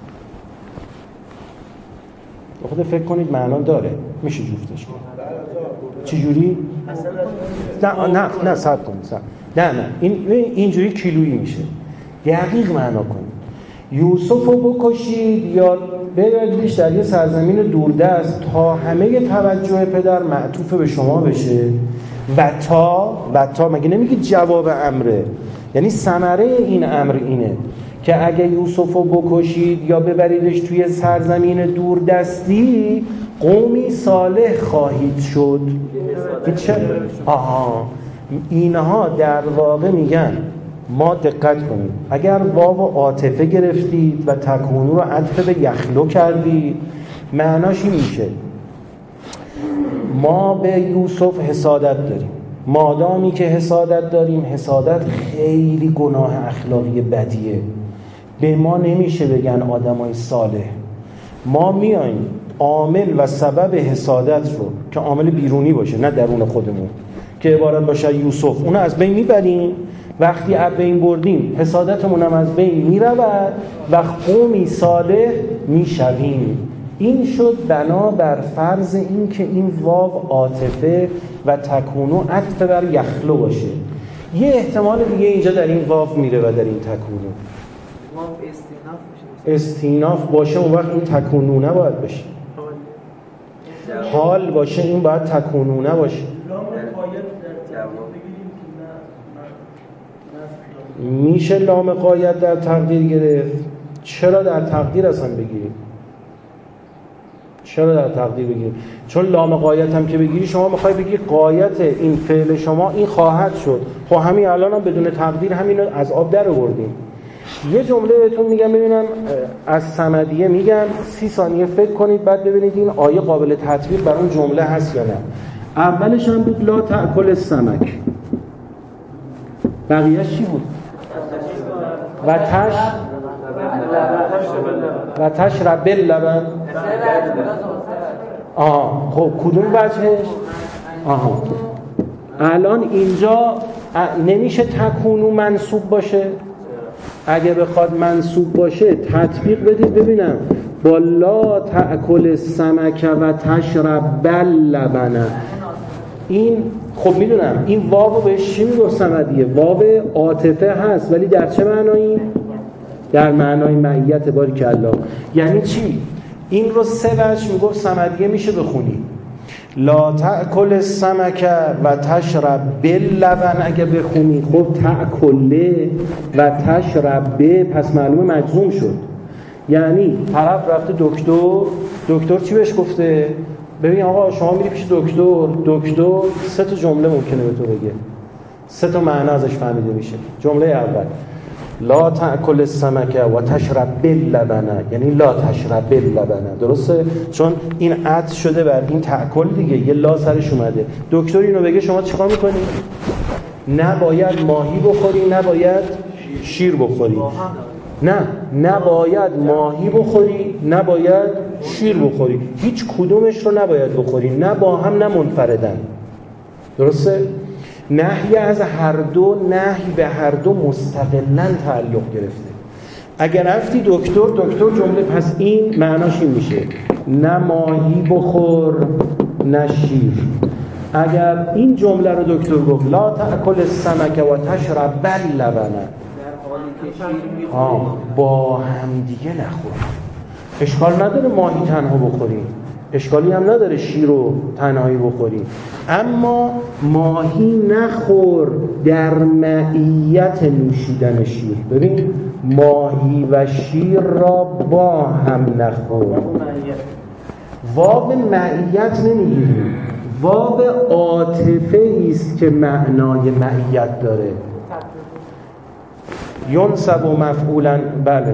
Speaker 1: خود فکر کنید معنا داره، میشه جفتش کنید. چجوری؟ نه نه نه صبر کنید صبر. نه نه این اینجوری کیلویی میشه. دقیق معنا کنید. یوسف رو بکشید یا ببریدش در یه سرزمین دوردست تا همه توجه پدر معطوف به شما بشه. و تا و تا مگه نمیگید جواب امره؟ یعنی ثمره این امر اینه که اگه یوسف رو بکشید یا ببریدش توی سرزمین دوردستی قومی صالح خواهید شد. چه؟ آها اینها در واقع میگن ما دقت کنید اگر واو عاطفه گرفتید و تکونو رو عطف به یخلو کردید معناش این میشه ما به یوسف حسادت داریم، مادامی که حسادت داریم، حسادت خیلی گناه اخلاقی بدیه، به ما نمیشه بگن آدمای صالح. ما میایم عامل و سبب حسادت رو که عامل بیرونی باشه نه درون خودمون که عبارت باشه یوسف، اونو از بین میبریم. وقتی از بین بردیم حسادتمون هم از بین میرود و قومی صالح میشویم. این شد بنا بر فرض این که این واو عاطفه و تکونو عطف بر یخلو باشه. یه احتمال دیگه اینجا در این واو میره و در این تکونو استیناف باشه، اون وقت این تکونو نباید باشه، حال باشه، این باید تکونو نباشه. میشه لام غایت در تقدیر گرفت؟ چرا در تقدیر اصلا بگیریم؟ چرا در تقدیر بگیریم؟ چون لام غایت هم که بگیری شما میخوای بگی غایت این فعل شما این خواهد شد. خب همین الان هم بدون تقدیر همین از آب در آوردیم. یه جمله بهتون میگم ببینم از صمدیه میگم، سی ثانیه فکر کنید بعد ببینید این آیه قابل تطبیق بر اون جمله هست یا نه. اولش هم بود لا تأکل السمک، بقیه‌اش چی بود؟ و تش و تشرب اللبن. آها خب کدوم وجهش؟ آها الان اینجا نمیشه تکونو منصوب باشه؟ اگه بخواد منصوب باشه تطبیق بدید ببینم. با لا تأکل السمک و تشرب اللبن. این خب میدونم این واو بهش چی میگفت صمدیه؟ واو عاطفه هست ولی در چه معنایی؟ در معنای معیت. باریکالله. یعنی چی؟ این رو سه وجه میگفت صمدیه میشه بخونی. لا تأکل السمک و تشرب باللبن اگه بخونی خب تأکله و تشرب، پس معلومه مجزوم شد. یعنی طرف رفته دکتر، دکتر چی بهش گفته؟ ببین آقا شما میری پیش دکتر، دکتر سه تا جمله ممکنه به تو بگه، سه تا معنی ازش فهمیده میشه. جمله اول لا تأکل السمک و تشرب باللبن، یعنی لا تشرب باللبن. درسته؟ چون این عطف شده بر این تأکل دیگه، یه لا سرش اومده. دکتر اینو بگه شما چیکار میکنی؟ نباید ماهی بخوری، نباید شیر بخوری. نه نباید ماهی بخوری، نباید شیر بخوری، هیچ کدومش رو نباید بخوری، نه با هم نه منفردن. درسته؟ نهی از هر دو، نهی به هر دو مستقلاً تعلق گرفته. اگر رفتی دکتر، دکتر جمله پس این معناش این میشه نه ماهی بخور نه شیر. اگر این جمله رو دکتر گفت لا تأکل السمک و تشرب اللبن، آه با هم دیگه نخور. اشکال نداره ماهی تنها بخوریم، اشکالی هم نداره شیر رو تنهایی بخوریم، اما ماهی نخور در معیت نوشیدن شیر. ببین ماهی و شیر را با هم نخور. واو معیت نمیگیریم، واو عاطفه است که معنای معیت داره. ینصب و مفعولا، بله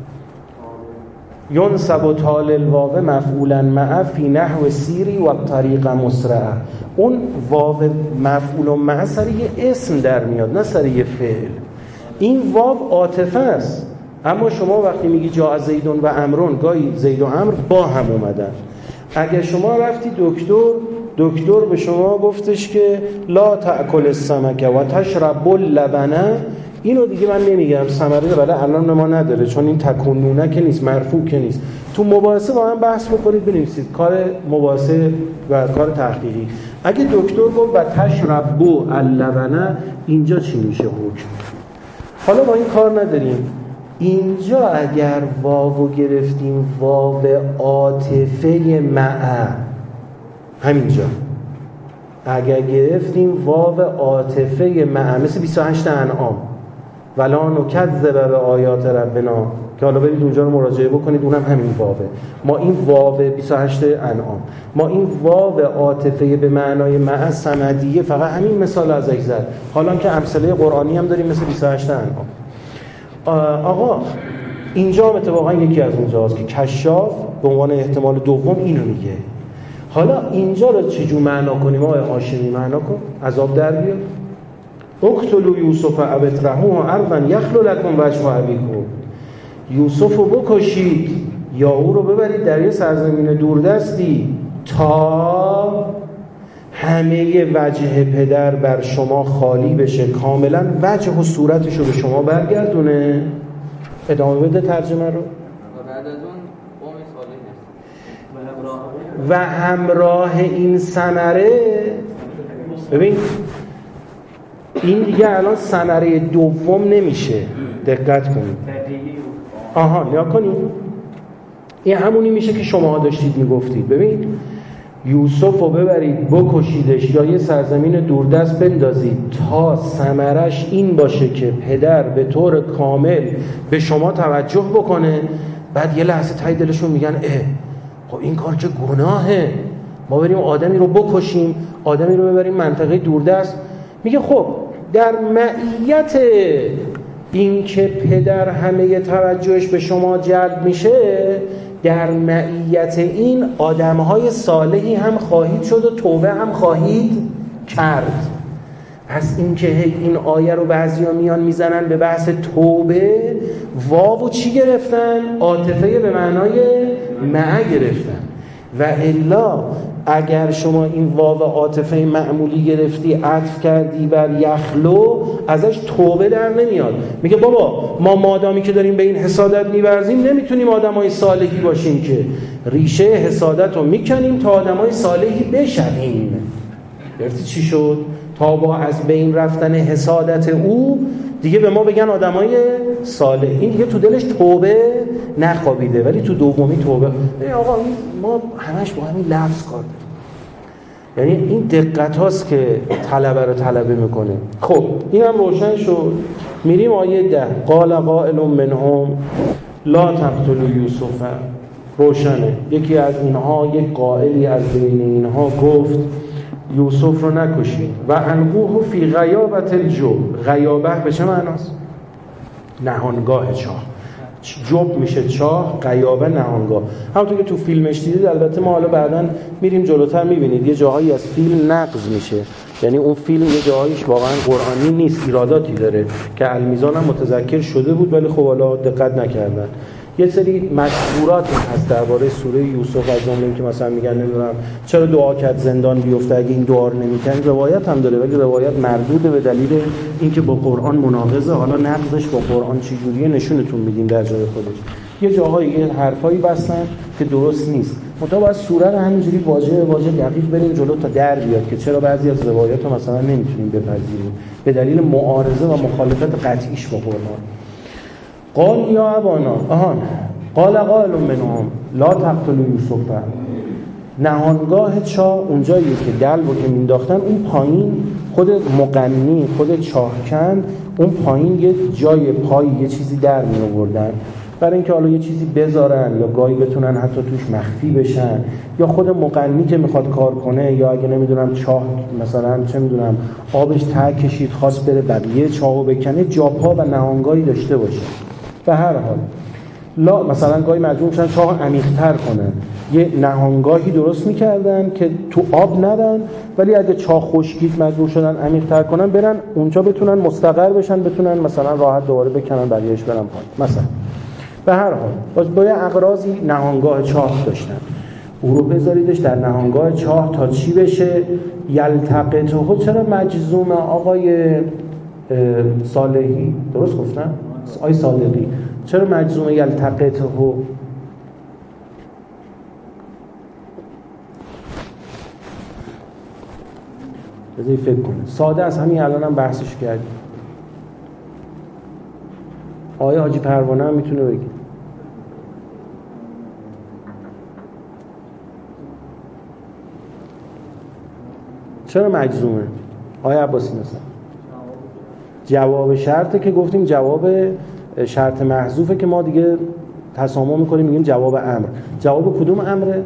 Speaker 1: ینصب و تال الواو مفعولا معه فی نحو سیری و طریق مسرعه. اون واو مفعول و معه سر یه اسم در میاد نه سر یه فعل. این واو عاطفه است، اما شما وقتی میگی جا زیدون و امرون، گاهی زید و امر با هم اومدن. اگر شما رفتی دکتر، دکتر به شما گفتش که لا تأکل السمک و تشرب اللبن، اینو دیگه من نمیگم ثمره بله الان ما نداره، چون این تکونونه که نیست، مرفوع که نیست. تو مباحثه با هم بحث بکنید بنویسید، کار مباحثه و کار تحقیقی. اگه دکتر گفت و تشرب اللبن، اینجا چی میشه حکم؟ حالا با این کار نداریم. اینجا اگر واو گرفتیم، واو عاطفه مع، همینجا اگر گرفتیم واو عاطفه مع، مثل بیست و هشت انعام ولا نکذب به آیات ربنا، که حالا برید اونجا رو مراجعه بکنید، اونم همین واوه. ما این واو بیست و هشت انعام، ما این واو عاطفه به معنای مع صمدیه فقط همین مثال ازش زد. حالا که امثله قرآنی هم داریم مثل بیست و هشت انعام. آقا اینجا اتفاقا یکی از اونجاست که کشاف به عنوان احتمال دوم اینو میگه. حالا اینجا رو چجور معنا کنیم؟ آقای هاشمی معنا کن، عذاب در بیاد. اقتلوا یوسف او اطرحوه ارضا یخل لکم وجه ابیکم. یوسف رو بکشید یا او رو ببرید در یه سرزمین دوردستی تا همه وجه پدر بر شما خالی بشه، کاملا وجه و صورتش رو به شما برگردونه. ادامه بده ترجمه رو.
Speaker 4: بعد از اون قوم صالح
Speaker 1: و همراه این ثمره، ببین این دیگه الان ثمره دوم نمیشه، دقت کنید. آها نیا کنید، این همونی میشه که شما داشتید میگفتید. ببین یوسف رو ببرید بکشیدش یا یه سرزمین دوردست بندازید تا ثمرش این باشه که پدر به طور کامل به شما توجه بکنه. بعد یه لحظه تای دلشون میگن اه خب این کار که گناهه، ما بریم آدمی رو بکشیم، آدمی رو ببریم منطقه دوردست. میگه خب در معیت این که پدر همه توجهش به شما جلب میشه، در معیت این آدمهای صالحی هم خواهید شد و توبه هم خواهید کرد. پس این که این آیه رو بعضیا میان میزنن به بحث توبه، واو چی گرفتن؟ عاطفه به معنای مع گرفتن. و الا اگر شما این واو عاطفه معمولی گرفتی عطف کردی بر یخلو، ازش توبه در نمیاد. میگه بابا ما مادامی که داریم به این حسادت میورزیم نمیتونیم آدمای صالحی باشیم که ریشه حسادت رو میکنیم تا آدمای صالحی بشویم. گرفتی چی شد؟ تا با از بین رفتن حسادت او دیگه به ما بگن آدمای صالح. این دیگه تو دلش توبه نخوابیده، ولی تو دومی توبه. ای آقا ما همش با همین لفظ کار داریم، یعنی این دقت هاست که طلبه رو طلبه میکنه. خب این هم روشن شد. میریم آیه ده. قال قائل منهم لا تقتلوا یوسف. روشنه، یکی از اینها، یک قائلی از بین اینها گفت یوسف رو نکشید. و القوه فی غیابت الجب. غیابه به چه معناست؟ نهانگاه چاه. جب میشه چاه، غیابه نهانگاه. همونطور که تو فیلمش دیدید، البته ما حالا بعداً میریم جلوتر میبینید یه جاهایی از فیلم نقض میشه، یعنی اون فیلم یه جاهایش واقعا قرآنی نیست، ایراداتی داره که المیزان هم متذکر شده بود ولی خب حالا دقت نکردن. یه سری مشهورات هست درباره سوره یوسف، از جمله اینکه مثلا میگن نمیدونم چرا دعا کرد زندان بیفته اگه این دعا رو نمی‌کرد. روایت هم داره ولی روایت مردوده به دلیل اینکه با قرآن مناقضه. حالا نقضش با قرآن چه جوریه نشونتون میدیم در جای خودش. یه جاهایی یه حرفایی بستن که درست نیست. مطابق از سوره رو همینجوری واژه واژه دقیق بریم جلو تا در بیاد که چرا بعضی از روایات رو مثلا نمیتونیم بپذیریم به دلیل معارضه و مخالفت قطعیش با قرآن. قال یا ابانا آهان قال قائل منهم لا تقتلوا یوسف. نهانگاه چاه اونجایی که دلو که مینداختن، اون پایین خود مغنی خود چاهکند، اون پایین یه جای پای یه چیزی در می آوردن برای اینکه حالا یه چیزی بذارن یا گاهی بتونن حتی توش مخفی بشن، یا خود مغنی که میخواد کار کنه، یا اگه نمیدونم چاه مثلا چه میدونم آبش ته کشید خواست بره بقیه چاهو بکنه، جاپا و نهانگاهی داشته باشه. به هر حال لا مثلا گاهی مجبور میشن چاه عمیق‌تر کنن، یه نهانگاهی درست میکردن که تو آب ندن، ولی اگه چاه خشکید مجبور شدن عمیق‌تر کنن برن اونجا بتونن مستقر بشن، بتونن مثلا راحت دوباره بکنن بقیه‌اش برن پایین مثلا. به هر حال باز با یه اغراضی نهانگاه چاه داشتن، او رو بذاریدش در نهانگاه چاه تا چی بشه؟ یلتقطه. چرا مجزوم آقای صالحی؟ درست گفتم؟ آقای صادقی چرا مجزوم یلتقطه؟ بذاری فکر کنه. ساده از همین الان هم بحثش کردیم. آقای حاجی پروانه هم میتونه بگه. چرا مجزومه؟ آقای عباسی مثلا جواب شرطه که گفتیم جواب شرط محذوفه که ما دیگه تسامح میکنیم میگیم جواب امر. جواب کدوم امره؟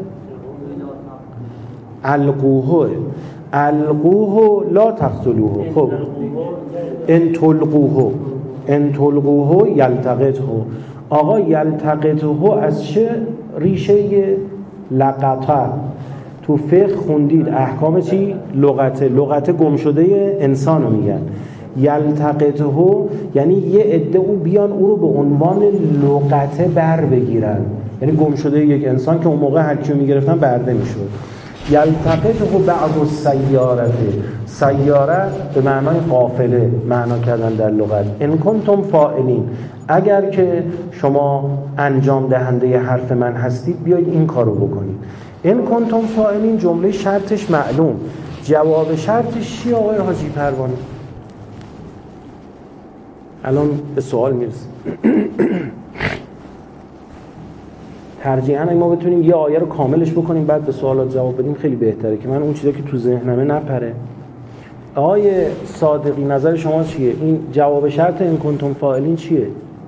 Speaker 1: القوه. القوه لا تقتلوه. خب ان تلقوه ان تلقوه یلتقطه. آقا یلتقطه از چه ریشه؟ لقطه. تو فقه خوندید احکام چی؟ لغته. لغته گم شده انسان رو میگن. یلتقطه یعنی یه عده او بیان او رو به عنوان لغته بر بگیرن، یعنی گم شده یک انسان که اون موقع هر کیو میگرفتن برده میشد. یلتقطه بعض السیاره، سیاره به معنای قافله معنا کردن در لغت. ان کنتم فاعلین، اگر که شما انجام دهنده حرف من هستید بیایید این کارو بکنید. ان کنتم فاعلین جمله شرطش معلوم، جواب شرطش چی آقای حاجی پروانه؟ الان به سوال میرسیم. ترجیحاً اگه ما بتونیم یه آیه رو کاملش بکنیم بعد به سوالات جواب بدیم خیلی بهتره که من اون چیزا که تو ذهنمه نپره. آقای صادقی نظر شما چیه؟ این جواب شرط این کنتم فاعلین چیه؟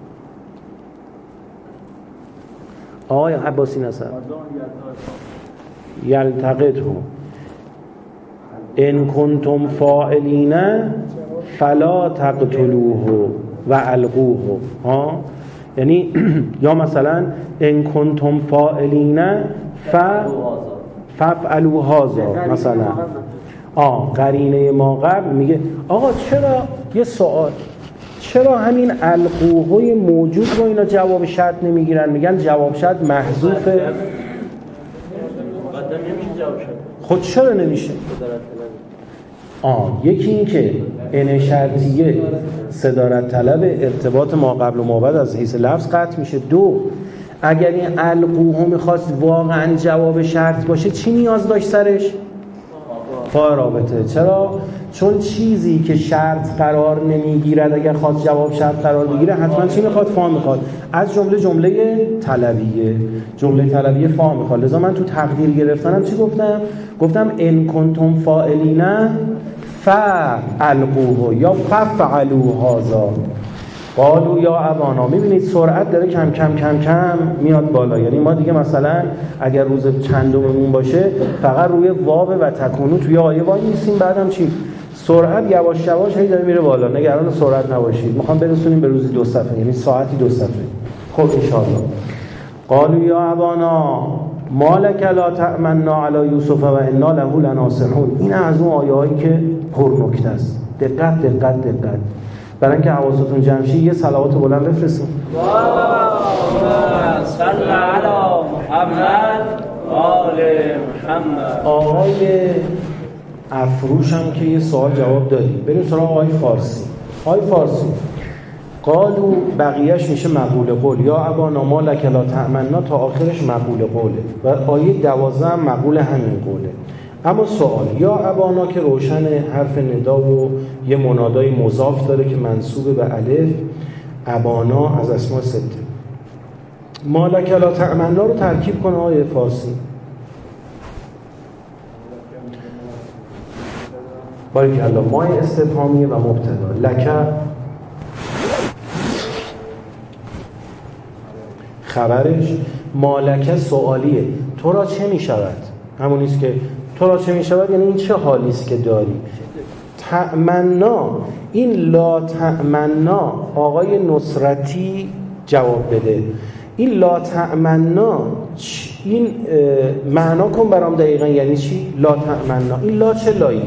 Speaker 1: آقای عباسی نصر یلتقطه ان کنتم فاعلین فلا تقتلوه و القوه. ها یعنی یا مثلا ان کنتم فاعلین ف ففعلوا هذا مثلا. آه قرینه ما قبل میگه آقا چرا، یه سوال، چرا همین القوه موجود رو اینا جواب شرط نمیگیرن؟ میگن جواب شرط محذوفه. خود چرا نمیشه؟ آه یکی این که ان شرطیه صدارت طلب ارتباط ما قبل و ما بعد از حیث لفظ قطع میشه. دو، اگر این القوه میخواست واقعا جواب شرط باشه چی نیاز داشت سرش؟ فا رابطه. چرا؟ چون چیزی که شرط قرار نمیگیرد اگر خواست جواب شرط قرار بگیره حتما چی میخواد؟ فا میخواد. از جمله جمله طلبیه، جمله طلبیه فا میخواد. لذا من تو تقدیر گرفتنم چی گفتم؟ گفتم ان کنتم فاعلین فالقوه یا ففعلوا هذا. قالوا یا ابانا. میبینید سرعت داره کم کم کم کم میاد بالا. یعنی ما دیگه مثلا اگر روز چندممون باشه فقط روی واو و تکونو توی آیه وای نیستیم، بعدم چی؟ سرعت یواش یواش هی داره میره بالا. نگران سرعت نباشید، میخوام برسونیم به روزی دو صفحه، یعنی ساعتی دو صفحه. خب ان شاء الله. قالوا یا ابانا ما لک لا تأمنا علی یوسف و انا له لناصحون. این از اون آیه‌هایی که پر نکته است. دقت دقت دقت. برای اینکه حواستون جمع شه یه صلوات بلند بفرستیم.
Speaker 2: اللهم صل علی محمد و آل محمد.
Speaker 1: آقای افروش هم که یه سوال جواب دادی. بریم سراغ آقای فارسی. آقای فارسی قالو بقیهش میشه مقول قول. یا ابانا ما لک لا تأمنا تا آخرش مقول قوله و آیه دوازده هم مقول همین قوله. اما سوال یا ابانا که روشن حرف ندا و یه منادای مضاف داره که منصوب به الف. ابانا از اسماء سته. ما لک لا تأمنا رو ترکیب کنه آیه فارسی. باریکالله. ما استفهامیه و مبتدا. لک خبرش، مالک سوالیه. تو را چه می شود؟ همونیست که تو را چه می شود یعنی این چه حالیست که داری. تأمنا، این لا تأمنا آقای نصرتی جواب بده. این لا تأمنا این معنا کن برام دقیقا یعنی چی؟ لا تأمنا این لا چه لاییه؟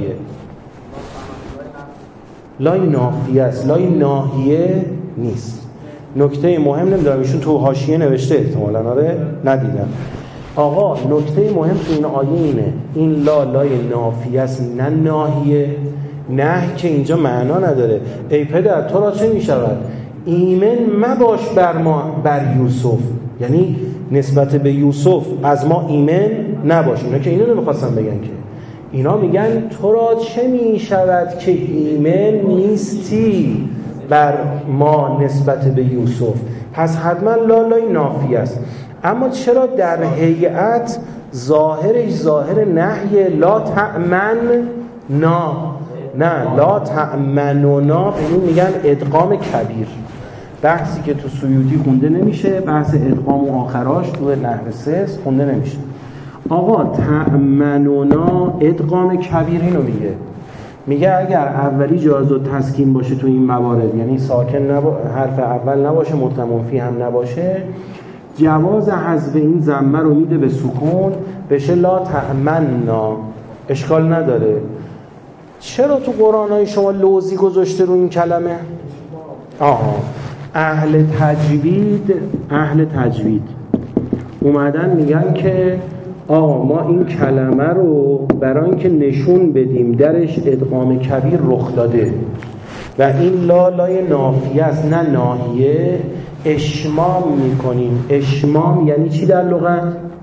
Speaker 1: لای نافیه است، لای ناهیه نیست. نکته مهم نمیدونم ایشون تو حاشیه نوشته احتمالاً، آره ندیدم. آقا نکته مهم تو این آیه اینه، این لا لای نافیه است نه ناهیه. نه که اینجا معنا نداره. ای پدر تو را چه میشود؟ ایمن مباش بر ما بر یوسف، یعنی نسبت به یوسف از ما ایمن نباش. اینا که اینو نمیخواستن بگن، که اینا میگن تو را چه میشود که ایمن نیستی بر ما نسبت به یوسف. پس حتما لا لای نافی است. اما چرا در هیئت ظاهرش ظاهر نهی لا تأمن نا، نه لا تأمنونا، این میگن ادغام کبیر. بحثی که تو سیوطی خونده نمیشه، بحث ادغام و آخراش تو نحو سس خونده نمیشه. آقا تأمنونا ادغام کبیر اینو میگه. میگه اگر اولی جاز و تسکین باشه تو این موارد، یعنی ساکن نبا... حرف اول نباشه، متمم فی هم نباشه، جواز حذف این ضمه رو میده به سکون بشه لا تأمنا، اشکال نداره. چرا تو قرآن‌های شما لوزی گذاشته رو این کلمه؟ آها، اهل تجوید اهل تجوید اومدن میگن که آقا ما این کلمه رو برای اینکه نشون بدیم درش ادغام کبیر رخ داده و این لا لای نافیه است نه ناهیه، اشمام میکنیم. اشمام یعنی چی در لغت؟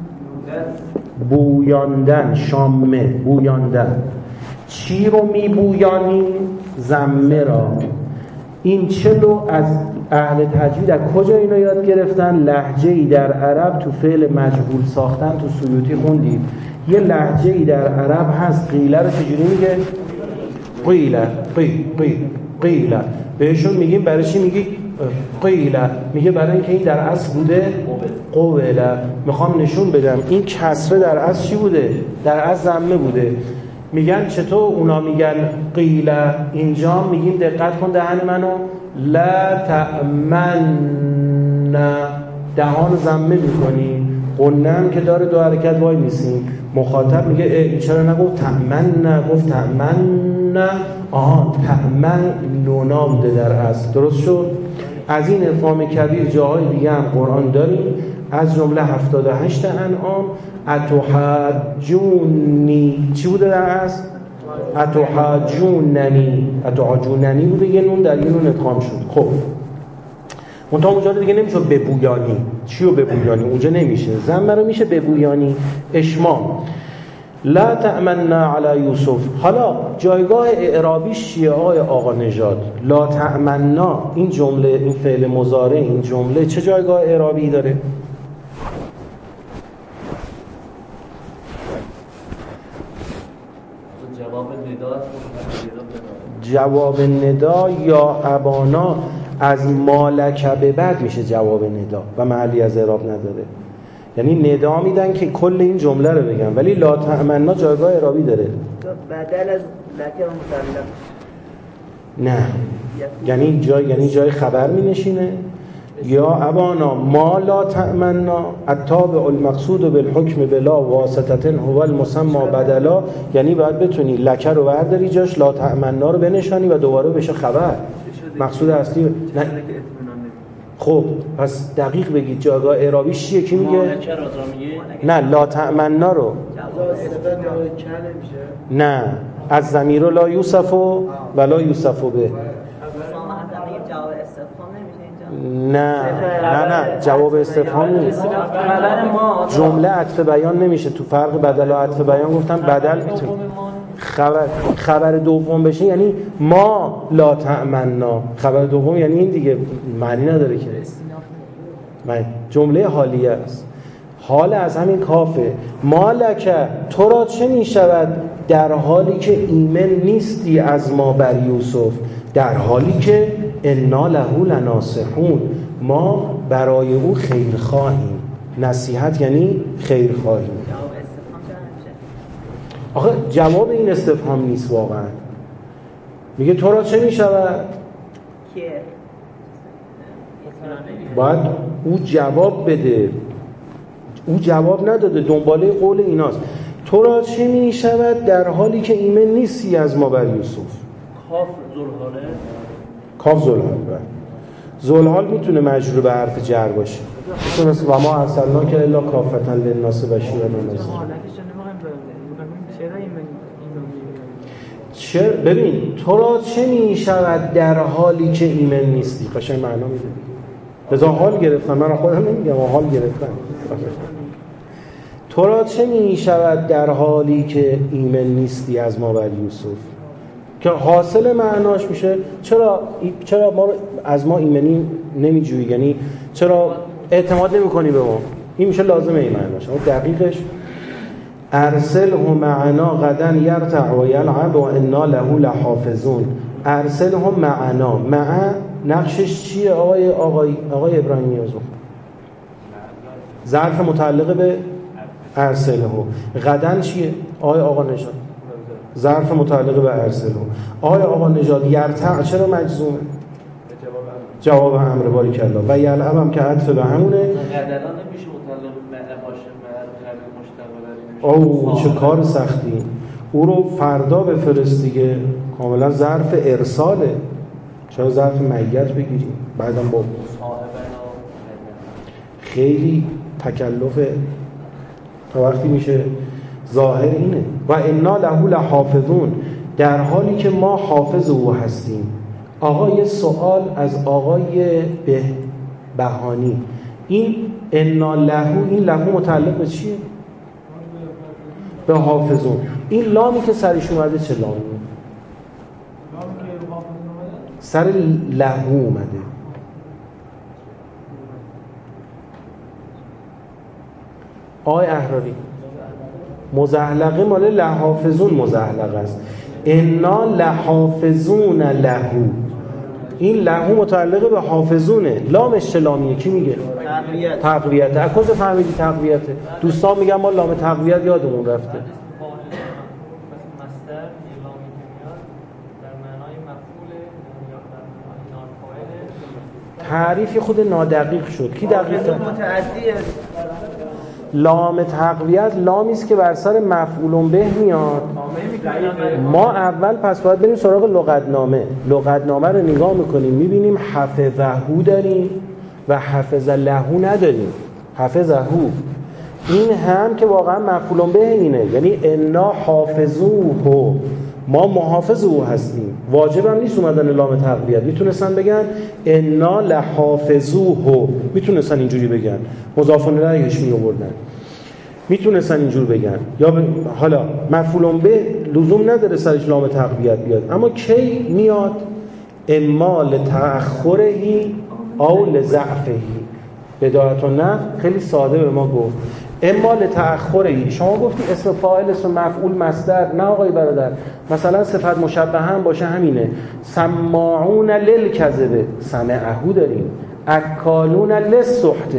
Speaker 1: بویاندن، شامه، بویاندن. چی رو میبویانیم؟ زمه را. این چلو از اهل تجوید از کجا اینو یاد گرفتن؟ لهجه‌ای در عرب تو فعل مجهول ساختن، تو سیوطی خوندید یه لهجه‌ای در عرب هست قیله رو چجوری میگه؟ قیله، قی قی قیله. بهشون میگیم برای چی میگی قیله؟ میگه برای اینکه این در اصل بوده قوله. میخوام نشون بدم این کسره در اصل چی بوده؟ در اصل ضمه بوده. میگن چطور اونا میگن قیله، اینجا میگیم دقت کن دهن منو، لا تأمن، دهان ضمه میکنیم، قنم که داره دو حرکت وای میسیم. مخاطب میگه این چرا نگفت تأمن، گفت تأمن. آها، تأمن نونا بوده در اصل. درست شد؟ از این افهام کبیر جاهای دیگه هم قرآن داریم، از جمله هفتاد و هشت انعام. اتحاجونی چی بوده در اصل؟ اتحاجوننی، اتحاجوننی بوده، یه نون در یه نون ادغام شد. خب منتها اونجا دیگه نمیشه ببویانی. چی رو ببویانی؟ اونجا نمیشه. زمه رو میشه ببویانی، اشمام. لا تأمنا علی یوسف. حالا جایگاه اعرابیش چیه آقای آقا نژاد؟ لا تأمنا این جمله، این فعل مضارع، این جمله چه جایگاه اعرابی داره؟ جواب ندا یا ابانا از مالک به بعد میشه جواب ندا و محلی از اعراب نداره. یعنی ندا میدن که کل این جمله رو بگم، ولی لا تأمنا جایگاه اعرابی داره.
Speaker 4: بدل از لکه مطلق
Speaker 1: نه، یعنی جای یعنی جای خبر می نشینه. یا ابانا ما لا تأمنا التابع المقصود بالحکم بلا واسطه هو المسمى بدلا، یعنی باید بتونی لکه رو برداری جاش، لا تأمنا رو بنشانی و دوباره بشه خبر. مقصود اصلی نه. خب پس دقیق بگید جایگاه اعرابیش چیه؟ کی میگه؟ نه، لا تأمنا رو نه، از ضمیر لا یوسف و لا یوسف به. نه نه نه جواب استفهام نیست. جمله عطف بیان نمیشه. تو فرق بدل و عطف بیان گفتم بدل میتونه خبر خبر دوم بشه، یعنی ما لا تأمنا. خبر دوم یعنی این دیگه، معنی نداره که من جمله حالیه است. حال از همین کافه. مالک تو را چه می شود در حالی که ایمن نیستی از ما بر یوسف، در حالی که انا له لناصحون، ما برای او خیر خواهیم. نصیحت یعنی خیر خواهیم. آخه جواب این استفهام نیست واقعا. میگه تو را چه می شود؟ باید او جواب بده. او جواب نداده، دنباله قول ایناست. تو را چه می شود در حالی که ایمن نیستی از ما بر یوسف.
Speaker 2: کاف ذوالحاله،
Speaker 1: کاف ذوالحال. ذوالحال میتونه مجرور به حرف جر باشه، مثل و ما ارسلنا که الا کافتا للناس بشیرا و نذیرا. چه ببین تو را چه می شود در حالی که ایمن نیستی. قشنگ معنا میده. لذا حال گرفتم، من خودم نمیگم، حال گرفتم. تو را چه می شود در حالی که ایمن نیستی از ما بر یوسف، که حاصل معناش میشه چرا چرا ما از ما ایمنی نمیجویی، یعنی چرا اعتماد نمیکنی به ما. این میشه لازمه این معناش. اما دقیقش ارسله معنا غدا یرتع و یلعب و انا له لحافظون. ارسله معنا، مع نقشش چیه آقای آقای آقای ابراهیم نیازو؟ ظرف متعلق به ارسله. غدا چیه آقای آقا نژاد؟ ظرف متعلق به ارسله. آقای آقا نژاد یرتع چرا مجزومه؟ جواب امر باری کلا. و یلعب هم که عطف به همونه.
Speaker 2: غدران نمیشه متعلق به باشه،
Speaker 1: او چه کار سختی، او رو فردا بفرست دیگه، کاملا ظرف ارساله، چرا ظرف میت بگیریم بعدم با خیلی تکلف تا وقتی میشه. ظاهر اینه و انا له لحافظون، در حالی که ما حافظ او هستیم. آقا یه سوال از آقای به بهانی، این انا له، این له متعلق به چیه؟ به حافظون. این لامی که سرش اومده چه لامی؟ سر له اومده. آقای احراری مزحلقه مال لحافظون مزحلقه است. انا لحافظون له، این له متعلق به حافظونه. لامش چه لامیه؟ کی میگه؟
Speaker 4: تقویت.
Speaker 1: تقویت. از کجا فهمیدی تقویته؟ دوستان میگن ما لام تقویت یادمون رفته. تعریف خود نادقیق شد. کی دقیق؟
Speaker 4: متعدیه.
Speaker 1: لام تقویت لامی است که بر سر مفعول به میاد. ما اول پس باید بریم سراغ لغتنامه. لغتنامه رو نگاه میکنیم میبینیم حفظهو داریم و حفظ لهو نداریم. حفظهو این هم که واقعا مفعول به اینه، یعنی انا حافظوه، ما محافظ او هستیم. واجب هم نیست اومدن لام تقویت. میتونستن بگن انا لحافظوه، میتونستن اینجوری بگن، مضاف الیهش می آوردن، میتونستن اینجور بگن. یا ب... حالا مفعول به لزوم نداره سرش لام تقویت بیاد، اما کی میاد؟ اما لتأخرهی او لضعفهی. بدایت النفع خیلی ساده به ما گفت اما لتأخرهی. شما گفتی اسم فاعل، اسم مفعول، مصدر. نه آقای برادر، مثلا صفت مشبهه هم باشه همینه. سماعون للکذبه، سمعهو داریم. اکالون للسحت،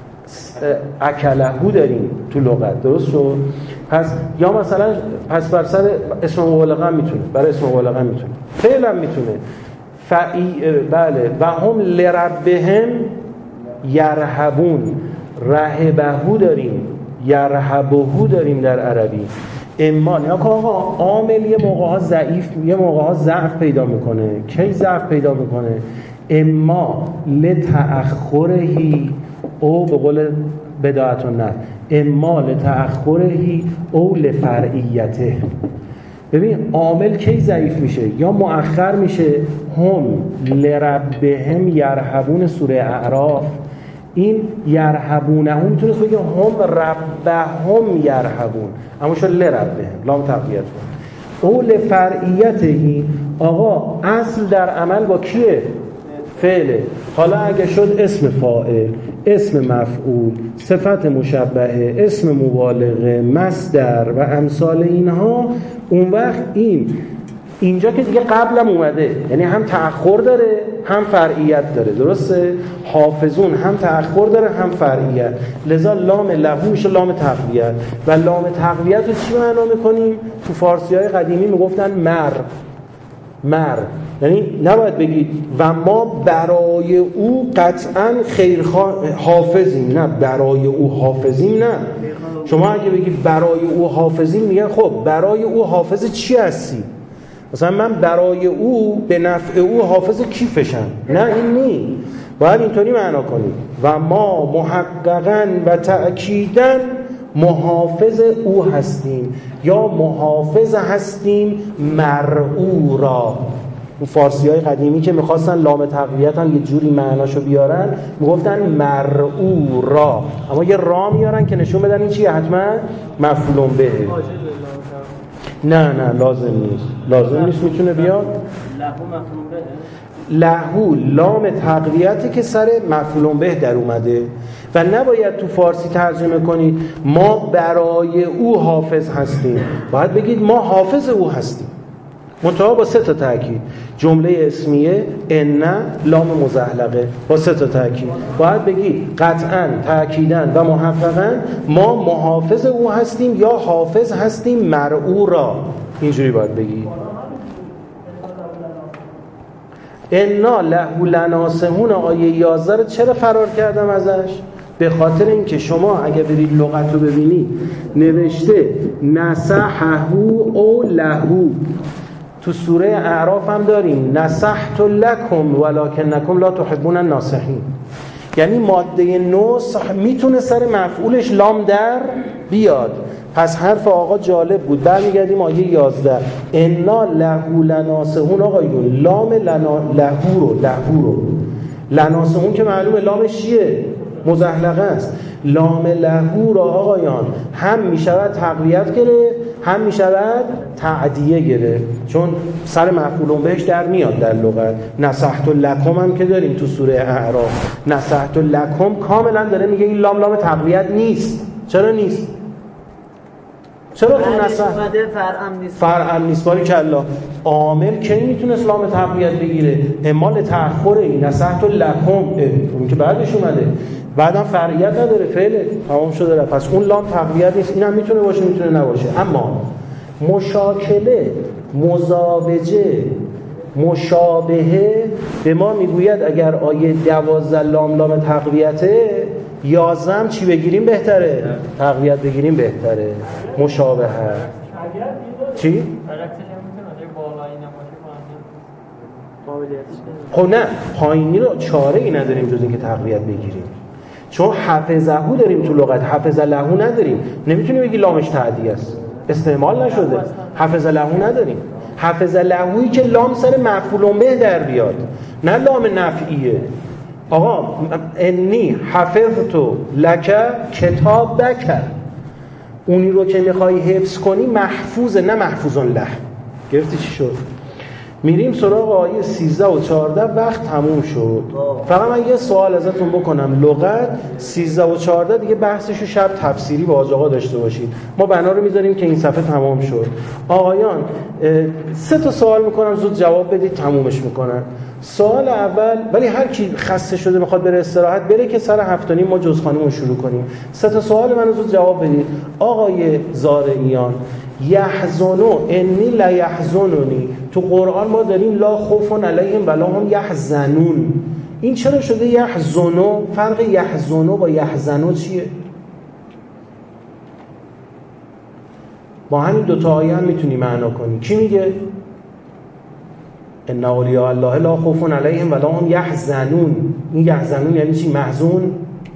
Speaker 1: اکلهو داریم تو لغت. درست شد؟ پس یا مثلا پس بر سر اسم مبالغه هم میتونه، برای اسم مبالغه هم میتونه، فعل هم میتونه. فعی بله. و هم لربهم یرهبون، رهبهو داریم، یرهبهو داریم در عربی. اما یا که آقا عامل یه موقع ها ضعیف، یه موقع ها ضعف پیدا میکنه. کی ضعف پیدا میکنه؟ اما لتأخرهی او به قول بدایت النفع، اما لتأخرهی او لفرعیته. ببین عامل کی ضعیف میشه؟ یا مؤخر میشه. هم لربهم یرهبون سوره اعراف، این یرهبونه هم میتونست بگه هم ربهم یرهبون، اما شد لربهم، لام تقویت کن. او لفرعیته، آقا اصل در عمل با کیه؟ فعله. حالا اگه شد اسم فاعل، اسم مفعول، صفت مشبهه، اسم مبالغه، مصدر و امثال اینها، اون وقت این اینجا که دیگه قبلم اومده، یعنی هم تأخر داره هم فرعیت داره. درسته؟ حافظون هم تأخر داره هم فرعیت، لذا لام لهو میشه لام تقویت. و لام تقویت رو چی معنا میکنیم؟ تو فارسی های قدیمی میگفتن مر مر، یعنی نباید بگید و ما برای او قطعا خیرخواه حافظیم، نه برای او حافظیم. نه، شما اگه بگید برای او حافظیم میگن خب برای او حافظ چی هستی؟ مثلا من برای او به نفع او حافظ کیفشم. نه این نی، باید اینطوری معنا کنید و ما محققاً و تأکیداً محافظ او هستیم یا محافظ هستیم مرعو را. اون فارسی های قدیمی که میخواستن لام تقویت هم یه جوری معناشو بیارن میگفتن مرعو را، اما یه را میارن که نشون بدن این چیه؟ حتما مفعول به. نه نه لازم نیست، لازم نیست، میتونه بیاد
Speaker 2: لهو مفعول به.
Speaker 1: لهو لام تقویتی که سر مفعول به در اومده و نباید تو فارسی ترجمه کنید ما برای او حافظ هستیم، باید بگید ما حافظ او هستیم، منتها با سه تا تاکید. جمله اسمیه ان لام مزحلقه با سه تا تاکید. باید بگید قطعاً، تاکیداً و محققاً ما محافظ او هستیم یا حافظ هستیم مرعو را. اینجوری باید بگید. انا له لناسحون آیه یازده رو چرا فرار کردم ازش؟ به خاطر اینکه شما اگه برید لغت رو ببینی نوشته نصحه او لهو. تو سوره اعراف هم داریم نصحت لکم ولکنکم لا تحبون الناصحین. یعنی ماده نصح میتونه سر مفعولش لام در بیاد. پس حرف آقا جالب بود. برمیگردیم آیه یازده انا لهو لناصحون. آقایون لام لنا لهو رو لهو رو لناصحون که معلومه لامش چیه؟ مزحلقه است. لام لهو را آقایان هم میشود تقویت گرفت هم میشود تعدیه گرفت، چون سر مفعول بهش در میاد در لغت. نصحت لکم هم که داریم تو سوره اعراف، نصحت لکم کاملا داره میگه این لام لام تقویت نیست. چرا نیست؟ چرا تو نصح
Speaker 4: فرعم نیست؟
Speaker 1: فرعم نیست. باری کلا عامل کی میتونه اسلام تقویت بگیره؟ اعمال تأخر این نصحت لکم اون که بعدش اومده، بعدم فرعیت نداره، فعله تمام شده. پس اون لام تقویت نیست. اینم میتونه باشه میتونه نباشه. اما مشاکله، مزاوجه، مشابهه به ما میگوید اگر آیه دوازده لام لام تقویته، یازدهم چی بگیریم بهتره؟ تقویت بگیریم بهتره. مشابهه چی؟ خب نه، پایینی رو چاره ای نداریم جز اینکه تقویت بگیریم، چون حفظهو داریم تو لغت، حفظ لهو نداریم. نمیتونی بگی لامش تعدیه است، استعمال نشده. حفظ لهو نداریم. حفظ لهویی که لام سر مفعول به در بیاد، نه لام نفعیه. آقا انی حفظتو لک کتابک، اونی رو که میخوای حفظ کنی محفوظه، نه محفوظون له. گرفتی چی شد؟ میریم سراغ آیه سیزده و چهارده. وقت تموم شد. فقط من یه سوال ازتون بکنم. لغت سیزده و چهارده دیگه بحثشو شب تفسیری با حاج آقا داشته باشید. ما بنا رو میذاریم که این صفحه تمام شد. آقایان سه تا سوال میکنم، زود جواب بدید تمومش میکنن. سوال اول، ولی هر کی خسته شده میخواد بره استراحت بره که سر هفت و نیم ما جز خانمون شروع کنیم. سه تا سوال منو زود جواب بدید. آقای زارعیان، یحزنو انی لا یحزنونی، تو قرآن ما داریم لا خوف علیهم ولا هم یحزنون. این چرا شده یحزنو؟ فرق یحزنو با یحزنو چیه؟ با همین دوتا آیه هم میتونی معنا کنی. کی میگه؟ ان اولیاء الله لا خوف علیهم ولا هم یحزنون. این یحزنون یعنی چی؟ محزون؟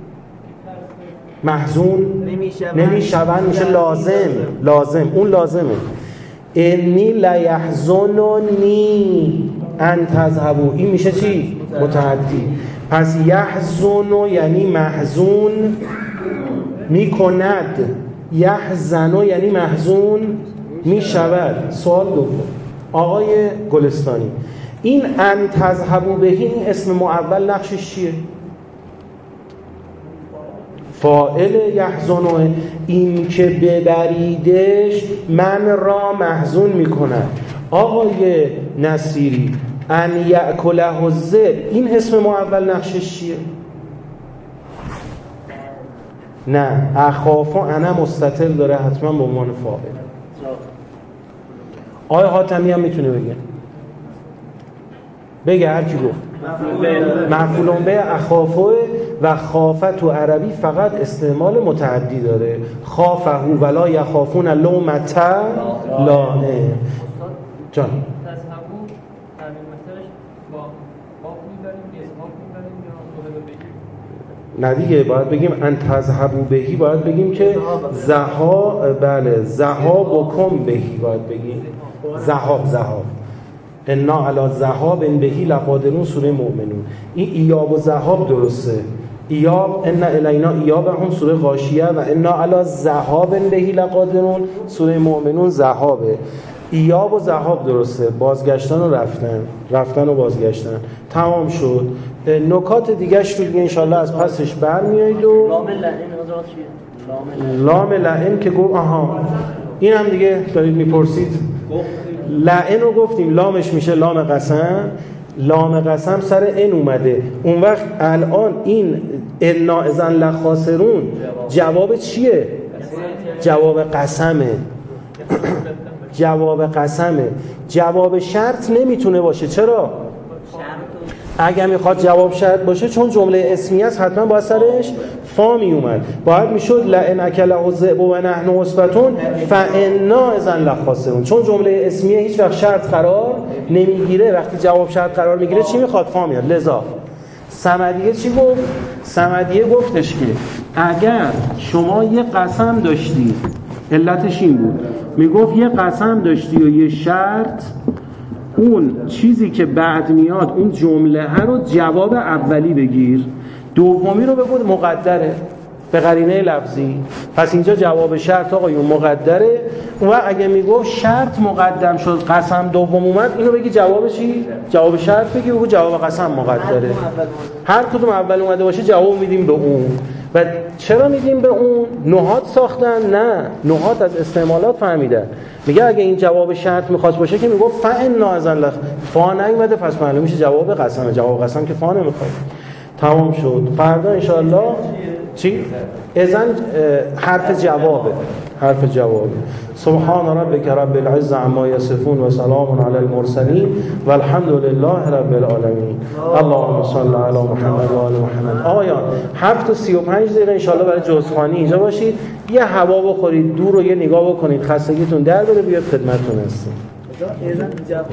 Speaker 1: محزون نمیشوند میشه لازم. لازم اون لازمه. انی لا یحزنونی ان تذهبوا، این میشه چی؟ متعدی. پس یحزن یعنی محزون میکند، یحزن یعنی محزون میشود. سوال دوم آقای گلستانی، این ان تذهبوا به این اسم معول نقشش چیه؟ فاعل یحزنه، این که ببریدش من را محزون میکند. آقای نصیری ان یأکله الذئب، این اسم معول نقشش چیه؟ نه، اخاف انا مستتر داره حتما به عنوان فاعل. آقای حاتمی هم میتونه بگه بگه هر کی گفت مفعول به اخافه و خافه تو عربی فقط استعمال متعدی داره. خافه ولا یخافون لومة لائم. جان نه دیگه، باید بگیم ان تذهبوا بهی، باید بگیم که زها، بله ذهابکم بهی، باید بگیم ذهاب ذهاب انا علی ذهاب بهی لقادرون سوره مؤمنون. این ایاب و ذهاب درسته. ایاب ان الینا ایابهم سوره غاشیه و انا علی ذهاب بهی لقادرون سوره مؤمنون ذهابه. ایاب و ذهاب درسته، بازگشتن و رفتن، رفتن و بازگشتن. تمام شد. نکات دیگه‌اش رو دیگه انشالله از پسش برمیایید. و
Speaker 2: لام لعن حضرات چیه؟
Speaker 1: لام لعن که گفت آها این هم دیگه دارید میپرسید. لعن رو گفتیم لامش میشه لام قسم. لام قسم سر ان اومده. اون وقت الان این انا اذن لخاسرون جواب چیه؟ جواب قسمه. جواب قسمه. جواب شرط نمیتونه باشه. چرا؟ اگه میخواد جواب شرط باشه چون جمله اسمی است حتما باید سرش فا می اومد، باید میشد لئن اکل الذئب و نحن عصبة فانا اذا لخاسرون. چون جمله اسمیه هیچ وقت شرط قرار نمیگیره، وقتی جواب شرط قرار میگیره چی میخواد؟ فا میاد. لذا صمدیه چی گفت؟ صمدیه گفتش که اگر شما یه قسم داشتی، علتش این بود، میگفت یه قسم داشتی و یه شرط، اون چیزی که بعد میاد اون جمله ها رو جواب اولی بگیر، دومی رو بگو مقدره به قرینه لفظی. پس اینجا جواب شرط آقایون مقدره، و اگه میگفت شرط مقدم شد قسم دوم اومد، اینو بگی جواب چی؟ جواب شرط بگی، بگو جواب قسم مقدره. هر کدوم اول اومده باشه جواب میدیم به اون. و چرا میدیم به اون؟ نحات ساختن؟ نه، نحات از استعمالات فهمیدن. میگه اگه این جواب شرط میخواست باشه که میگفت فانا اذا لخ، فا نیومده پس معلوم میشه جواب قسمه. جواب قسم که فا نمیخواد. تمام شد. فردا انشاءالله چی؟ اذن حرف جوابه، حرف جوابه. سبحان ربک رب العزة عما یصفون و سلام علی المرسلین و الحمد لله رب العالمین. اللهم صل علی محمد و آل محمد. آقایان هفت و سی و پنج دقیقه انشاءالله برای جزخوانی اینجا باشید، یه هوا بخورید، دور رو یه نگاه بکنید، خستگیتون در بره، بیاد خدمتتون هستیم.
Speaker 5: اذن جواب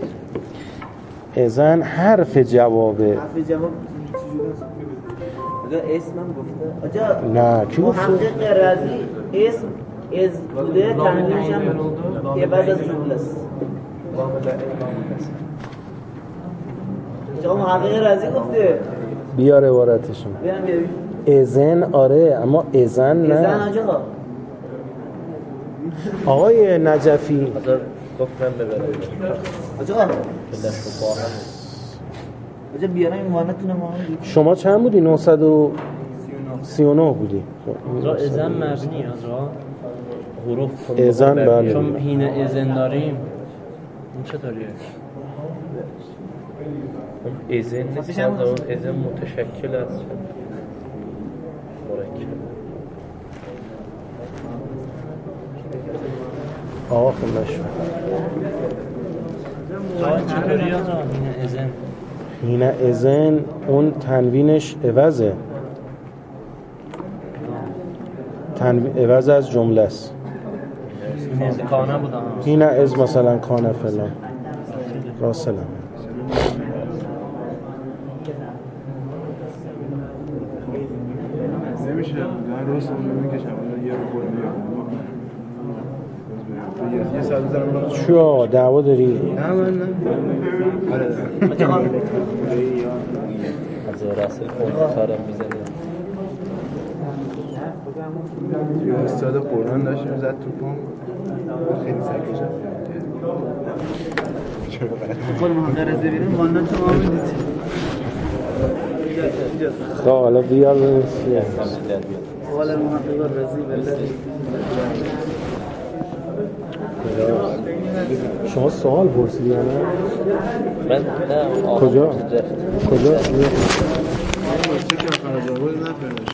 Speaker 1: اذن حرف جوابه.
Speaker 5: حرف جواب اگه اسمم گفته آجا
Speaker 1: نه کی گفته؟
Speaker 5: محقق رازی اسم از بوده تنوینش هم عوض از جمله است. آجا محقق رازی گفته
Speaker 1: بیار عبارتشون.
Speaker 5: بیارم بیارم
Speaker 1: اذن آره، اما اذن نه.
Speaker 5: اذن آجا
Speaker 1: آقای نجفی
Speaker 2: گفتم ببرم
Speaker 5: آجا آجا بیارم این وانتونه ما
Speaker 1: شما چند بودی؟ نهصد و سی و نه بودی.
Speaker 2: آجا اذن مبنی آجا حروف
Speaker 1: اذن بله.
Speaker 2: چون هین اذن داریم این چطوریه؟ اذن نیست، اذن متشکل از مرکب.
Speaker 1: آقا خب نشون
Speaker 2: چطوری آجا هین اذن؟
Speaker 1: هین اذن اون تنوینش عوضه، تنوین عوض از جمله است.
Speaker 2: کانه بودم
Speaker 1: هین از مثلا کانه فلان راسلم.
Speaker 6: نمیشه من راست اون میکشم یه رو برو میام یه ساعت دارم.
Speaker 1: چرا دعوا داری؟
Speaker 6: نه من نه. آره
Speaker 2: از راسل خود کارم میزنه.
Speaker 6: یه استاد قرآن داشتیم زد تو پام خیلی سرکش هست.
Speaker 5: خود محقق رازی بیرون وانت شما میدید.
Speaker 1: خب حالا بیار بنویسی.
Speaker 5: حالا محقق رازی بله.
Speaker 1: شما سوال پرسیدی یا نه؟
Speaker 2: من نه
Speaker 1: کجا؟ کجا؟
Speaker 6: چه که خرج آورد نفرمش